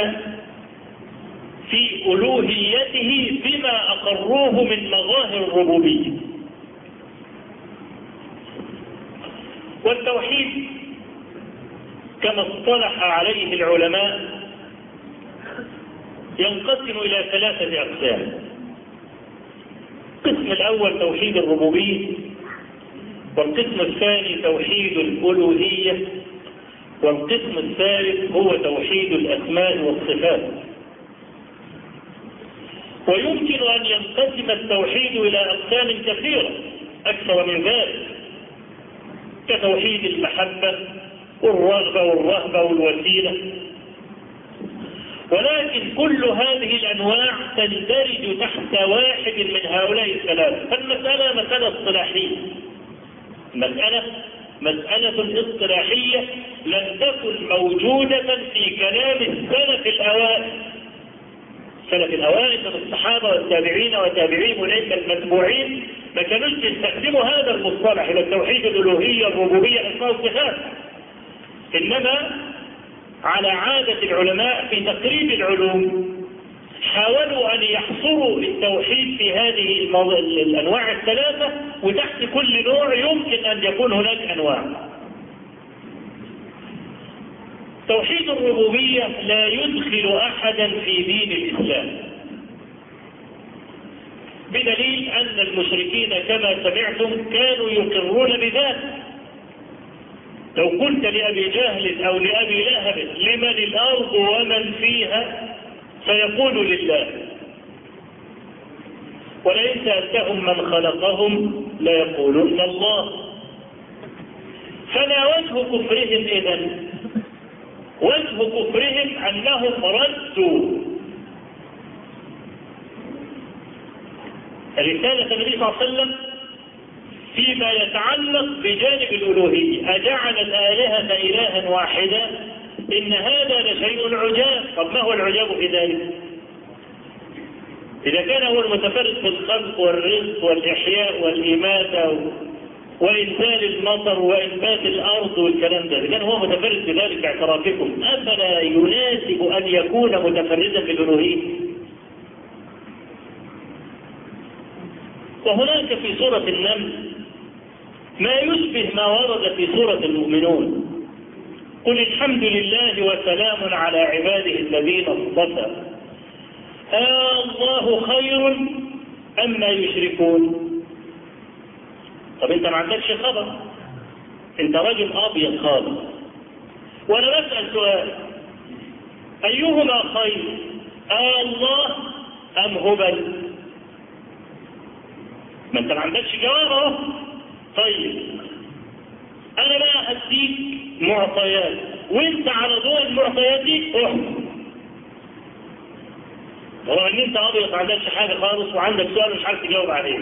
في ألوهيته بما أقروه من مظاهر الربوبية. والتوحيد كما اصطلح عليه العلماء ينقسم إلى ثلاثة أقسام. القسم الأول توحيد الربوبية، والقسم الثاني توحيد الألوهية، والقسم الثالث هو توحيد الأسماء والصفات. ويمكن أن ينقسم التوحيد إلى أقسام كثيرة أكثر من ذلك، كتوحيد المحبة والرغبة والرهبة والوسيلة. ولكن كل هذه الأنواع تندرج تحت واحد من هؤلاء الثلاثة. فالمسألة مسألة اصطلاحية، مسألة مسألة اصطلاحية لم تكن موجودة في كلام السلف الأوائل. السلف الأوائل من الصحابة والتابعين وتابعين أولئك المتبوعين ما كانوش يستخدموا هذا المصطلح إلى التوحيد الألوهية الربوبية الأسماء والصفات، إنما على عادة العلماء في تقريب العلوم حاولوا أن يحصروا التوحيد في هذه الأنواع الثلاثة، وتحت كل نوع يمكن أن يكون هناك أنواع. توحيد الربوبية لا يدخل أحدا في دين الإسلام، بدليل أن المشركين كما سمعتم كانوا يقرون بذلك. لو قلت لأبي جهل أو لأبي لهب لمن الأرض ومن فيها سيقول لله، ولئن سألتهم من خلقهم ليقولن الله. فلا وجه كفرهم إذن، وجه كفرهم أنهم ردوا رسالة النبي صلى الله عليه وسلم فيما يتعلق بجانب الألوهية. أجعل الآلهة إلها واحدا إن هذا لشيء عجاب. طب ما هو العجاب في ذلك؟ إذا كان هو المتفرد في الخلق والرزق والإحياء والإماتة وإنزال المطر وإنبات الأرض والكلام ده، إذا كان هو متفرد بذلك باعترافكم، أفلا يناسب أن يكون متفردا بالألوهية؟ وهناك في سورة النمل ما يشبه ما ورد في سورة المؤمنون: قل الحمد لله وسلام على عباده الذين اصطفى آه الله خير أما يشركون. طب انت ما عندكش خبر، انت رجل ابيض خالص، وانا بسأل سؤال: ايهما خير، آه الله أم هبل؟ ما انت ما عندكش جواب اهو. طيب انا بقى هديك معطيات وانت على ضوء المعطيات دي احكم. هو ان انت ابيض ما عندكش حاجه خالص وعندك سؤال مش عارف تجاوب عليه.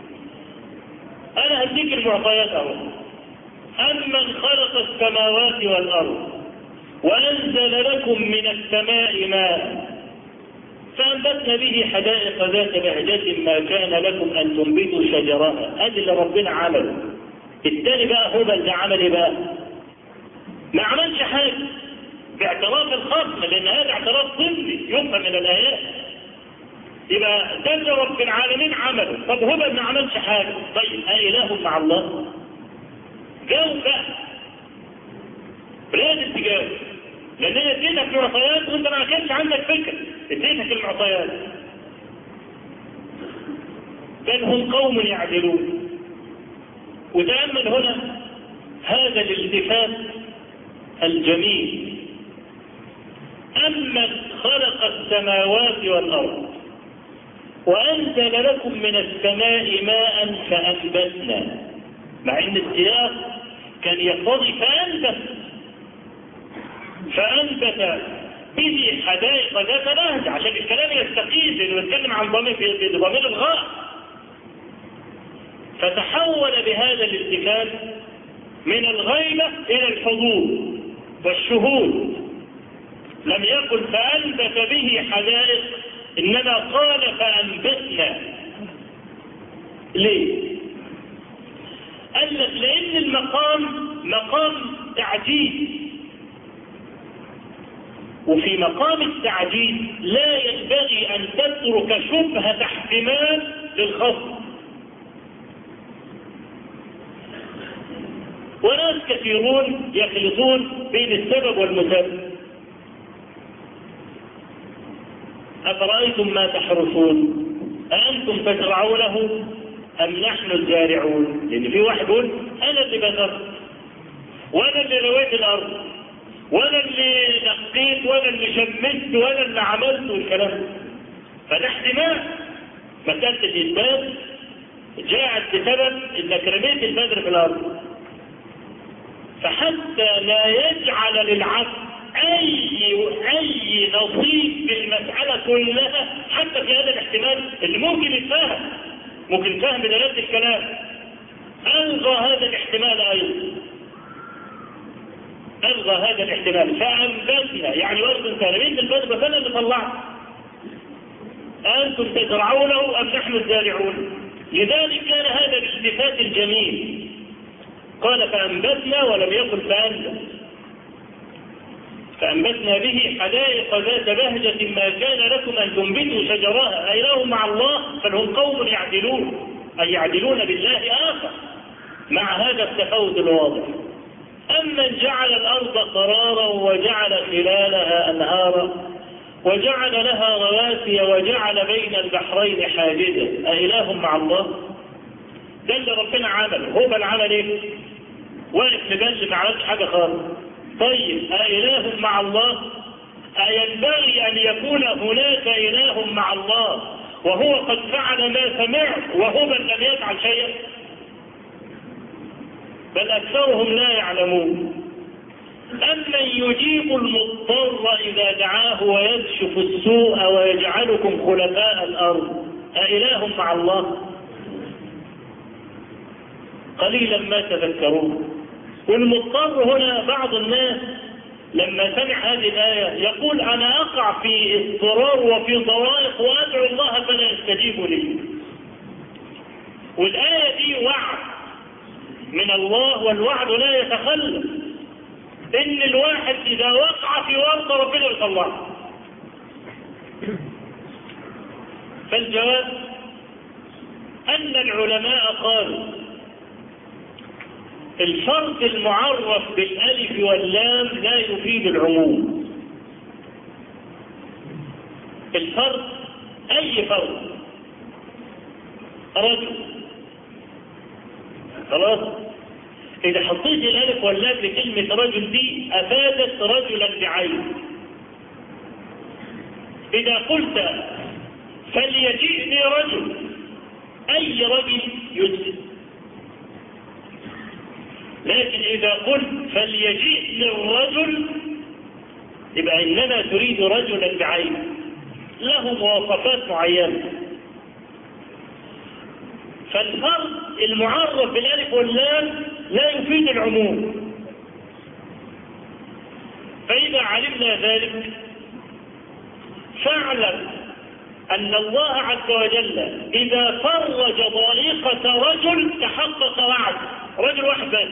انا هديك المعطيات اهو. امن خلق السماوات والارض وانزل لكم من السماء ماء فأنبتنا به حدائق ذات بهجة ما كان لكم أن تنبتوا شجرها. أدي اللي ربنا عمله. التاني بقى هبل ده عمل ايه بقى؟ ما عملش حاجة باعتراف الخصم، لأن هذا اعتراف ضمني يفهم من الآيات. يبقى ده اللي رب العالمين عمله. طب هبل ما عملش حاجة. طيب أإله مع الله؟ جاوب بقى. لازم تجاوب، لأن أنا اديتك معطيات وأنت ما كانش عندك فكرة. اديتك المعطيات. بل هم قوم يعدلون. وتأمل هنا هذا الالتفات الجميل. أمن خلق السماوات والأرض وأنزل لكم من السماء ماء فأنبتنا، مع أن السياق كان يقتضي فأنبت فأنبت به حدائق ذات بهجة عشان الكلام يستقيم، لأنه يتكلم عن ضمير بضمير الغاء. فتحول بهذا الالتفات من الغيبة إلى الحضور والشهود. لم يقل فأنبت به حدائق، إنما قال فأنبتنا. ليه؟ قال لك لأن المقام مقام تعجيز، وفي مقام التعجيز لا ينبغي أن تترك شبهة احتمال للخصم. وناس كثيرون يخلطون بين السبب والمسبب. أفرأيتم ما تحرثون أأنتم تزرعونه أم نحن الزارعون؟ لأن في واحد يقول أنا اللي بذرت وأنا اللي رويت الأرض وأنا اللي نقيت وأنا اللي شمست وأنا اللي عملت والكلام. فده احتمال. مسألة الإثبات جاءت بسبب إنك رميت البذر في الأرض. فحتى لا يجعل للعبد أي أي نصيب في المسألة كلها، حتى في هذا الاحتمال اللي ممكن يتفهم ممكن يتفهم بدلالة الكلام، ألغى هذا الاحتمال أيضا. ألغى هذا الاحتمال فأنبتنا، يعني وقت انت رميت البذر فأنا اللي طلعت. أنتم تزرعونه أم نحن الزارعون؟ لذلك كان هذا الالتفات الجميل. قال فأنبتنا ولم يقل فأنبت. فأنبتنا به حدائق ذات بهجة ما كان لكم أن تنبتوا شجرها أإله مع الله بل هم قوم يعدلون، أي يعدلون بالله آخر مع هذا التفاوت الواضح. أمن جعل الأرض قرارا وجعل خلالها أنهارا وجعل لها رواسي وجعل بين البحرين حاجزا أإله مع الله؟ ده اللي ربنا عمله. هو العمل ايه؟ واقف مبلغ ما عملش حاجه خالص. طيب أإله مع الله؟ أينبغي أن يكون هناك إله مع الله وهو قد فعل ما سمع وهو من لم يفعل شيئا؟ بل أكثرهم لا يعلمون. أمن يجيب المضطر إذا دعاه ويكشف السوء ويجعلكم خلفاء الأرض أإله مع الله؟ قليلا ما تذكرون. والمضطر هنا بعض الناس لما سمع هذه الآية يقول أنا أقع في اضطرار وفي ضوائق وأدعو الله فلا يستجيب لي. والآية دي وعد من الله، والوعد لا يتخلف. إن الواحد إذا وقع في ورطة ربنا يطلعه. فالجواب أن العلماء قالوا الفرد المعرف بالألف واللام لا يفيد العموم. الفرد أي فرد، رجل، خلاص، إذا حطيت الألف واللام لكلمة رجل دي أفادت رجلا بعين. إذا قلت فليجئني رجل، أي رجل يجزي. لكن إذا قلت فليجئني الرجل يبقى إنما تريد رجلا بعينه له مواصفات معينة. فالفرد المعرف بالالف واللام لا يفيد العموم. فإذا علمنا ذلك فاعلم أن الله عز وجل إذا فرج ضائقة رجل تحقق وعد رجل واحد بس.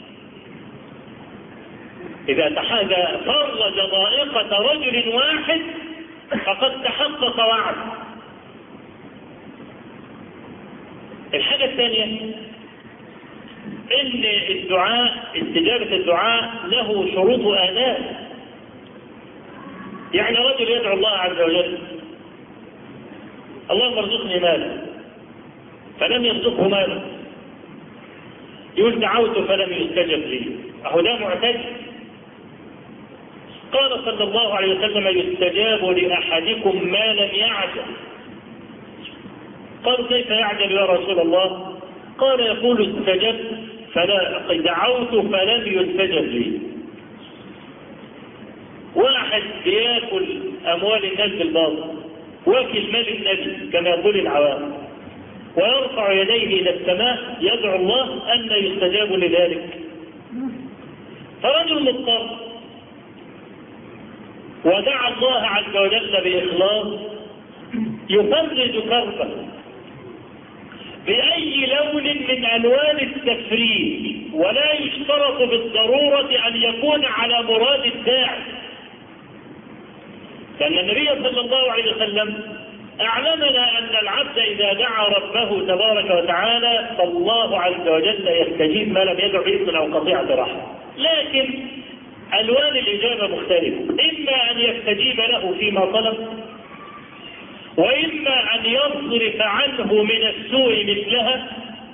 إذا فرج ضائقة رجل واحد فقد تحقق وعد. الحاجة الثانية إن الدعاء استجابة الدعاء له شروط وآلات. يعني رجل يدعو الله عز وجل اللهم ارزقني مالا فلم يرزقه مالا، يقول دعوت فلم يستجب لي، أهو ده معتد. قال صلى الله عليه وسلم يستجاب لأحدكم ما لم يعجل. قالوا كيف يعجل يا رسول الله؟ قال يقول استجبت فلا دعوت فلم يستجب لي. واحد بياكل أموال الناس بالباطل واكل مال النبي كما يقول العوام ويرفع يديه إلى السماء يدعو الله أن يستجاب لذلك. فرجل مضطر ودعا الله عز وجل بإخلاص يفرج كربه بأي لون من ألوان التفريج، ولا يشترط بالضرورة أن يكون على مراد الداعي. لأن النبي صلى الله عليه وسلم أعلمنا أن العبد إذا دعا ربه تبارك وتعالى فالله عز وجل يستجيب ما لم يدع بإذن أو قطيعة رحمة. لكن ألوان الإجابة مختلفة، إما أن يستجيب له فيما طلب، وإما أن يصرف عنه من السوء مثلها،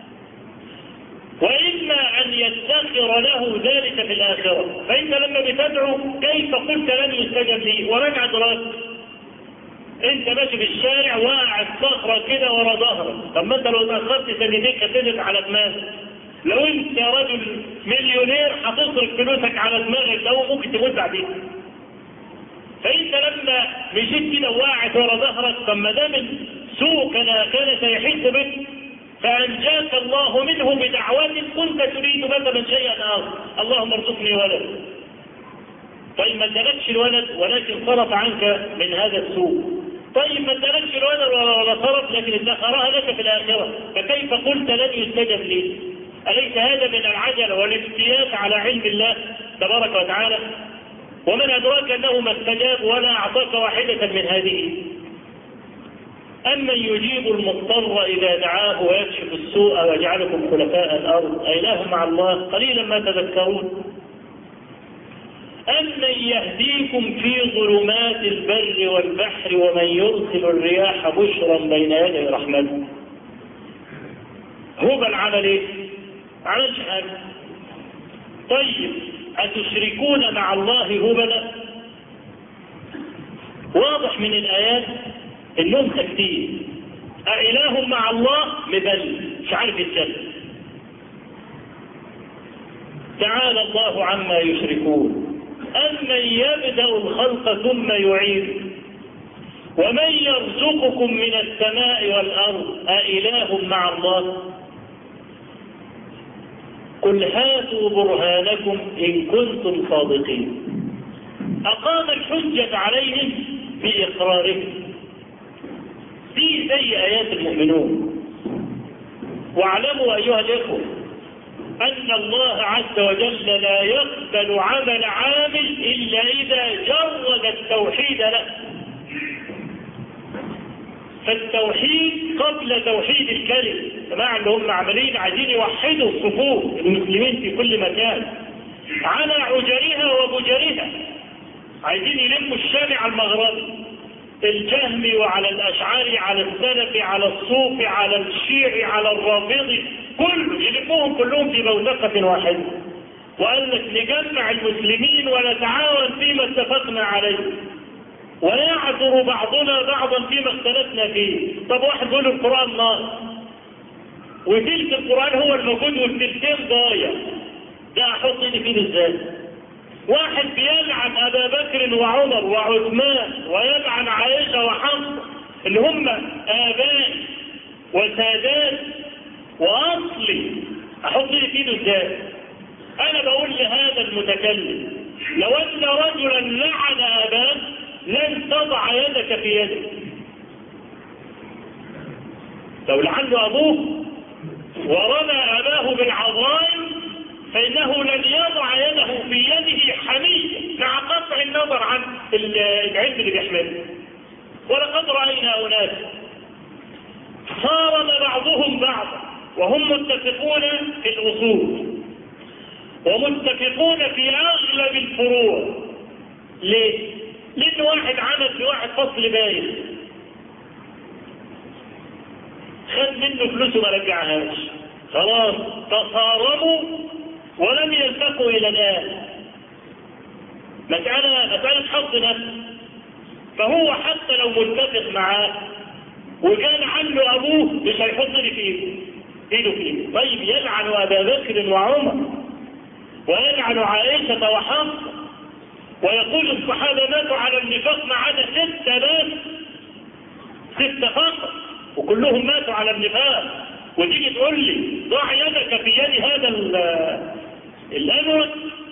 وإما أن يدخر له ذلك في الآخرة. فإنت لما بتدعو كيف قلت لن يستجب لي ورجع دراك؟ انت ماشي في الشارع واقع الصخرة كده ورا ظهرك، طب ما انت لو تأخرت سنتين هتنزل على دماغك. لو انت رجل مليونير هتصرف فلوسك على دماغك لو ممكن تموت بعدين. فانت لما مشيت كده واقعت ورا ظهرك، طب ما دام سوء كان كان سيحس بك فأنجاك الله منه بدعوات كنت تريد مثلا شيئا آخر، اللهم ارزقني ولد. طيب ما ادالكش الولد ولكن صرف عنك من هذا السوء. طيب ما ادالكش الولد ولا صرف لكن ادخرها لك في الآخرة، فكيف قلت لن يستجب لي؟ أليس هذا من العجل والافتيات على علم الله تبارك وتعالى؟ ومن أدراك أنه ما استجاب ولا أعطاك واحدة من هذه. أمن يجيب المضطر إذا دعاه ويكشف السوء ويجعلكم خلفاء الأرض أإله مع الله قليلا ما تذكرون. أمن يهديكم في ظلمات البر والبحر ومن يرسل الرياح بشرا بين يدي رحمته. هو العمل ايه؟ عملش حاجة. طيب أتشركون مع الله هبلا؟ واضح من الآيات انهم ساكتين. أإله مع الله مبل مش عارف يتكلم. تعالى الله عما يشركون. أمن يبدأ الخلق ثم يعيد ومن يرزقكم من السماء والأرض أإله مع الله؟ قل هاتوا برهانكم إن كنتم صادقين. أقام الحجة عليهم بإقرارهم. دي زي آيات المؤمنون. واعلموا أيها الإخوة أن الله عز وجل لا يقبل عمل عامل إلا إذا جرد التوحيد له. فالتوحيد قبل توحيد الكلمة. جماعة اللي هم عملين عايزين يوحدوا الصفوف المسلمين في كل مكان على عجرها وبجرها، عايزين يلموا الشامع المغربي، الجهمي وعلى الأشعري على السلفي على الصوفي على الشيعي على الرافضي، كله يلموهم كلهم في بوتقة واحدة، وقال لك نجمع المسلمين ونتعاون فيما اتفقنا عليه. ويعذر بعضنا بعضا فيما اختلفنا فيه. طب واحد يقول القرآن ناقص وتلك القرآن هو الموجود والتلتين ضايع، ده احط ايدي فيه ازاي؟ واحد بيلعن ابا بكر وعمر وعثمان ويلعن عائشة وحفصة اللي هم اباء وسادات واصلي، احط ايدي فيه ازاي؟ انا بقول لهذا المتكلم لو ان رجلا لعن اباه لن تضع يدك في يدك. لو لعن ابوه ورمى اباه بالعظائم فانه لن يضع يده في يده حمية مع قطع النظر عن العلم اللي بيحمله. ولقد راينا اناس صارم بعضهم بعضا وهم متفقون في الاصول ومتفقون في اغلب الفروع. ليه؟ لان واحد عمل في واحد فصل باين خد منه فلوسه ما رجعهاش، خلاص تصارموا ولم يلتقوا الى الان. مسألة مسألة حظ نفس. فهو حتى لو متفق معاه وكان عنه ابوه مش هيحط لي فيه ايده فيه. طيب يلعن ابا بكر وعمر ويلعن عائشة وحفصة ويقول الصحابة ماتوا على النفاق ما عدا ستة بس، ستة فقط وكلهم ماتوا على النفاق، وتيجي تقول لي ضع يدك في يد هذا الأمر؟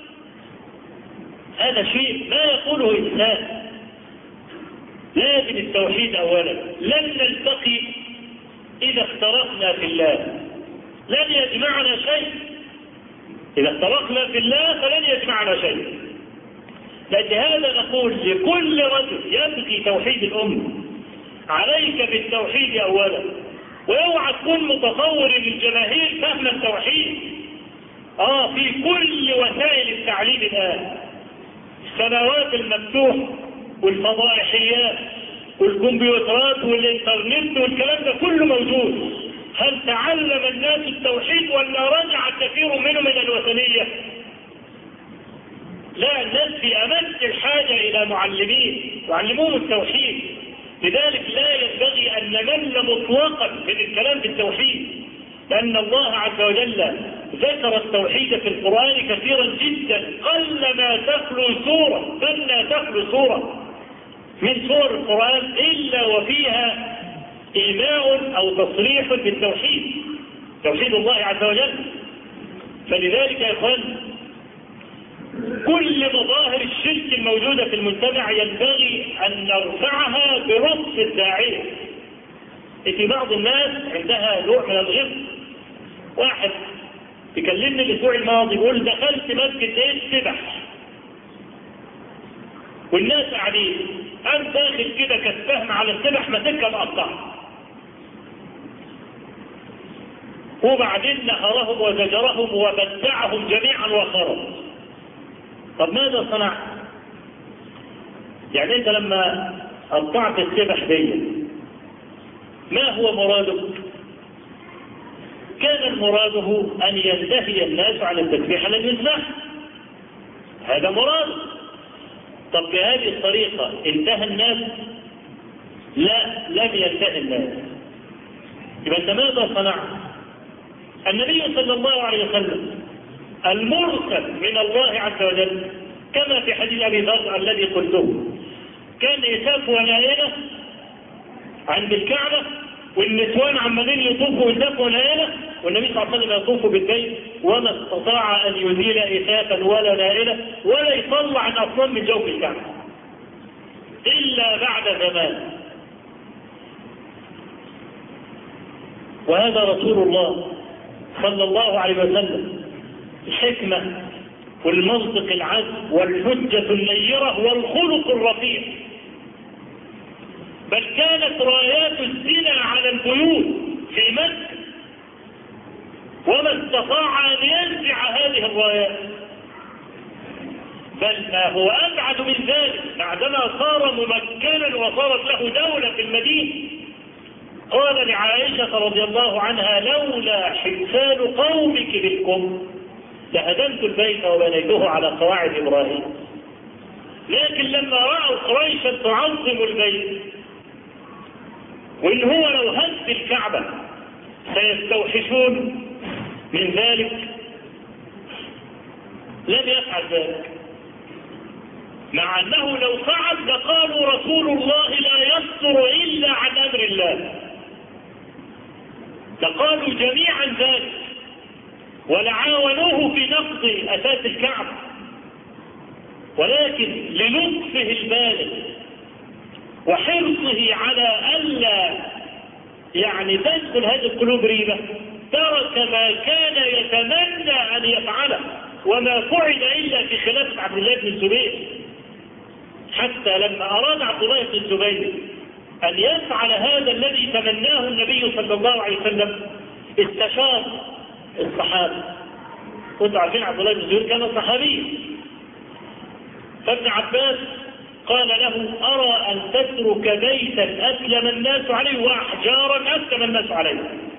هذا شيء ما يقوله إنسان. لازم التوحيد أولا. لن نلتقي إذا اخترقنا في الله، لن يجمعنا شيء. إذا اخترقنا في الله فلن يجمعنا شيء. لهذا نقول لكل رجل يبغي توحيد الأمة عليك بالتوحيد أولا، واوعى تكون متصور للجماهير فهم التوحيد. اه في كل وسائل التعليم الآن، السماوات المفتوح والفضائحيات والكمبيوترات والإنترنت والكلام ده كله موجود. هل تعلم الناس التوحيد ولا رجع كثير منهم إلى الوثنية؟ لا، الناس في أمس الحاجة إلى معلمين يعلموهم التوحيد. لذلك لا ينبغي أن نمل مطلقا من الكلام في التوحيد، لأن الله عز وجل ذكر التوحيد في القرآن كثيرا جدا، قل ما تخلو سورة بل لا تخلو سورة من سور القرآن إلا وفيها إيماء أو تصريح بالتوحيد، توحيد الله عز وجل. فلذلك يا إخوان كل مظاهر الشرك الموجودة في المجتمع ينبغي أن نرفعها برصد الداعية. في بعض الناس عندها نوع من الغش. واحد يكلمني الأسبوع الماضي يقول دخلت مسجد ايه سبح والناس قاعدين، قام داخل كده كالسهم على السبح مسكها مقطعة، وبعدين نهرهم وزجرهم وبدعهم جميعا وخرج. طب ماذا صنع؟ يعني انت لما قطعت السبح دي ما هو مرادك؟ كان مراده ان ينتهي الناس عن التسبيح الذي يسبح، هذا مراد. طب بهذه الطريقة انتهى الناس؟ لا، لم ينتهي الناس. يبقى انت ماذا صنع؟ النبي صلى الله عليه وسلم المرسل من الله عز وجل كما في حديث ابي ذر الذي قلته، كان يساف ولائله عند الكعبة والنسوان عمالين يطوفوا ويسافوا ولائله، والنبي صلى الله عليه وسلم يطوف بالبيت وما استطاع ان يزيل اسافا ولا لائله ولا يطلع الاصنام من جوف الكعبة الا بعد زمان. وهذا رسول الله صلى الله عليه وسلم الحكمة والمنطق العذب والحجة النيرة والخلق الرفيع. بل كانت رايات الزنا على البيوت في مكة وما استطاع أن ينزع هذه الرايات، بل ما هو أبعد من ذلك. بعدما صار ممكنا وصارت له دولة في المدينة قال لعائشة رضي الله عنها لولا حسان قومك بالكم لهدمت البيت وبنيته على قواعد إبراهيم. لكن لما رأوا قريشا تعظم البيت وإن هو لو هز الكعبة سيستوحشون من ذلك لم يفعل ذلك، مع أنه لو فعل لقالوا رسول الله لا يصدر إلا عن أمر الله، لقالوا جميعا ذلك ولعاونوه في نقض أساس الكعبة، ولكن للطفه البالغ وحرصه على ألا يعني تدخل هذه القلوب ريبة ترك ما كان يتمنى أن يفعله وما فعل إلا في خلافة عبد الله بن الزبير، حتى لما أراد عبد الله بن الزبير أن يفعل هذا الذي تمناه النبي صلى الله عليه وسلم استشار الصحابة. كنتوا عارفين عبد الله بن الزبير كان صحابي، فابن عباس قال له أرى أن تترك بيتا أسلم الناس عليه وأحجارا أسلم الناس عليه،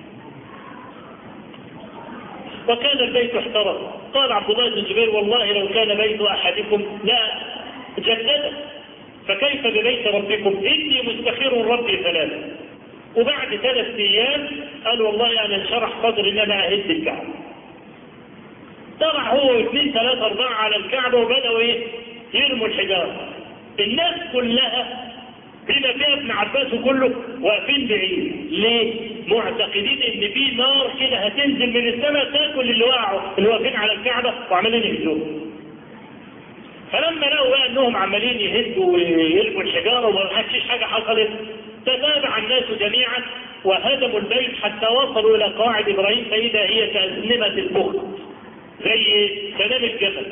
وكان البيت احترق. قال عبد الله بن الزبير والله لو كان بيت أحدكم لا جدده، فكيف ببيت ربكم؟ إني مستخير ربي ثلاثة. وبعد ثلاث أيام قال والله أنا انشرح صدري إن أنا أهد الكعبة. طلع هو واثنين ثلاثة أربعة على الكعبة وبدأوا إيه؟ يرموا الحجارة. الناس كلها بما فيها ابن عباس كله واقفين بعيد. ليه؟ معتقدين ان في نار كده هتنزل من السماء تاكل اللي وقعوا اللي واقفين على الكعبة وعمالين يهدوها. فلما لقوا بقى انهم عمالين يهدوا ويلقوا الحجارة وما فيش حاجة حصلت، تتابع الناس جميعا وهدموا البيت حتى وصلوا الى قواعد ابراهيم فإذا هي كأزنمة البخت زي سنام الجبل.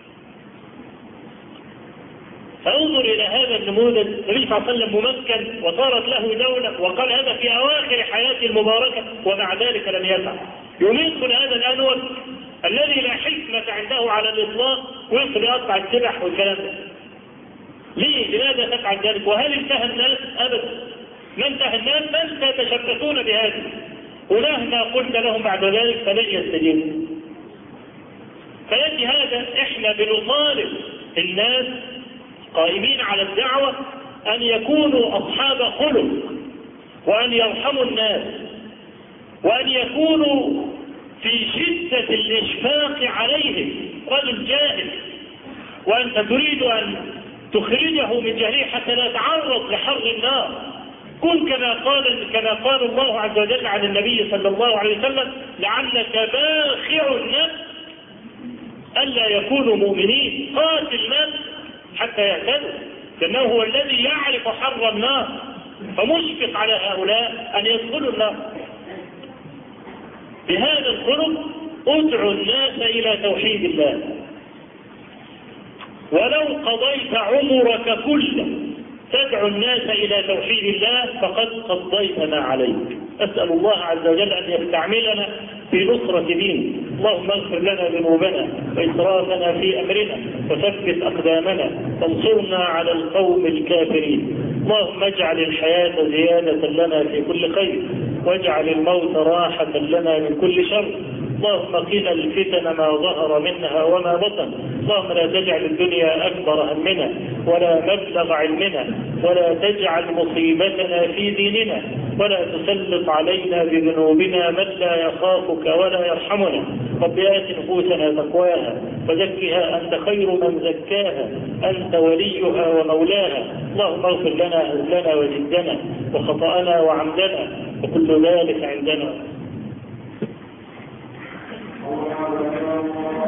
فانظر الى هذا النموذج، النبي صلى الله عليه وسلم ممكن وصارت له دولة وقال هذا في اواخر حياته المباركة ومع ذلك لم يفعل. يميل هذا الانور الذي لا حكمة عنده على الاطلاق ويدخل يقطع السبح والكلام ده. ليه؟ لماذا تفعل ذلك؟ وهل انتهى الناس؟ ابدا ما انتهى الناس، بل سيتشبثون بهذا ومهما قلت لهم بعد ذلك فلن يستجيبوا. فيأتي هذا احنا بنطالب الناس قائمين على الدعوة أن يكونوا أصحاب خلق وأن يرحموا الناس وأن يكونوا في شدة الإشفاق عليهم. رجل جاهل وأنت تريد أن تخرجه من جهله حتى لا يتعرض لحر النار. كن كما قال كما قال الله عز وجل عن النبي صلى الله عليه وسلم لعلك باخع النفس ألا يكونوا مؤمنين. قاتل النفس حتى يهتدوا، لأنه هو الذي يعرف حر النار، فمشفق على هؤلاء أن يدخلوا النار. بهذا الخلق ادعو الناس إلى توحيد الله، ولو قضيت عمرك كله تدعو الناس إلى توحيد الله فقد قضيت ما عليك. أسأل الله عز وجل أن يستعملنا في نصرة دينه. اللهم اغفر لنا ذنوبنا وإسرافنا في أمرنا وثبت أقدامنا وانصرنا على القوم الكافرين. اللهم اجعل الحياة زيادة لنا في كل خير واجعل الموت راحة لنا من كل شر. اللهم قنا الفتن ما ظهر منها وما بطن. اللهم لا تجعل الدنيا أكبر همنا ولا مبلغ علمنا ولا تجعل مصيبتنا في ديننا ولا تسلط علينا بذنوبنا من لا يخافك ولا يرحمنا. رب آت نفوسنا تقواها وزكها أنت خير من زكاها أنت وليها ومولاها. اللهم اغفر لنا هزلنا وجدنا وخطأنا وعمدنا وكل ذلك عندنا.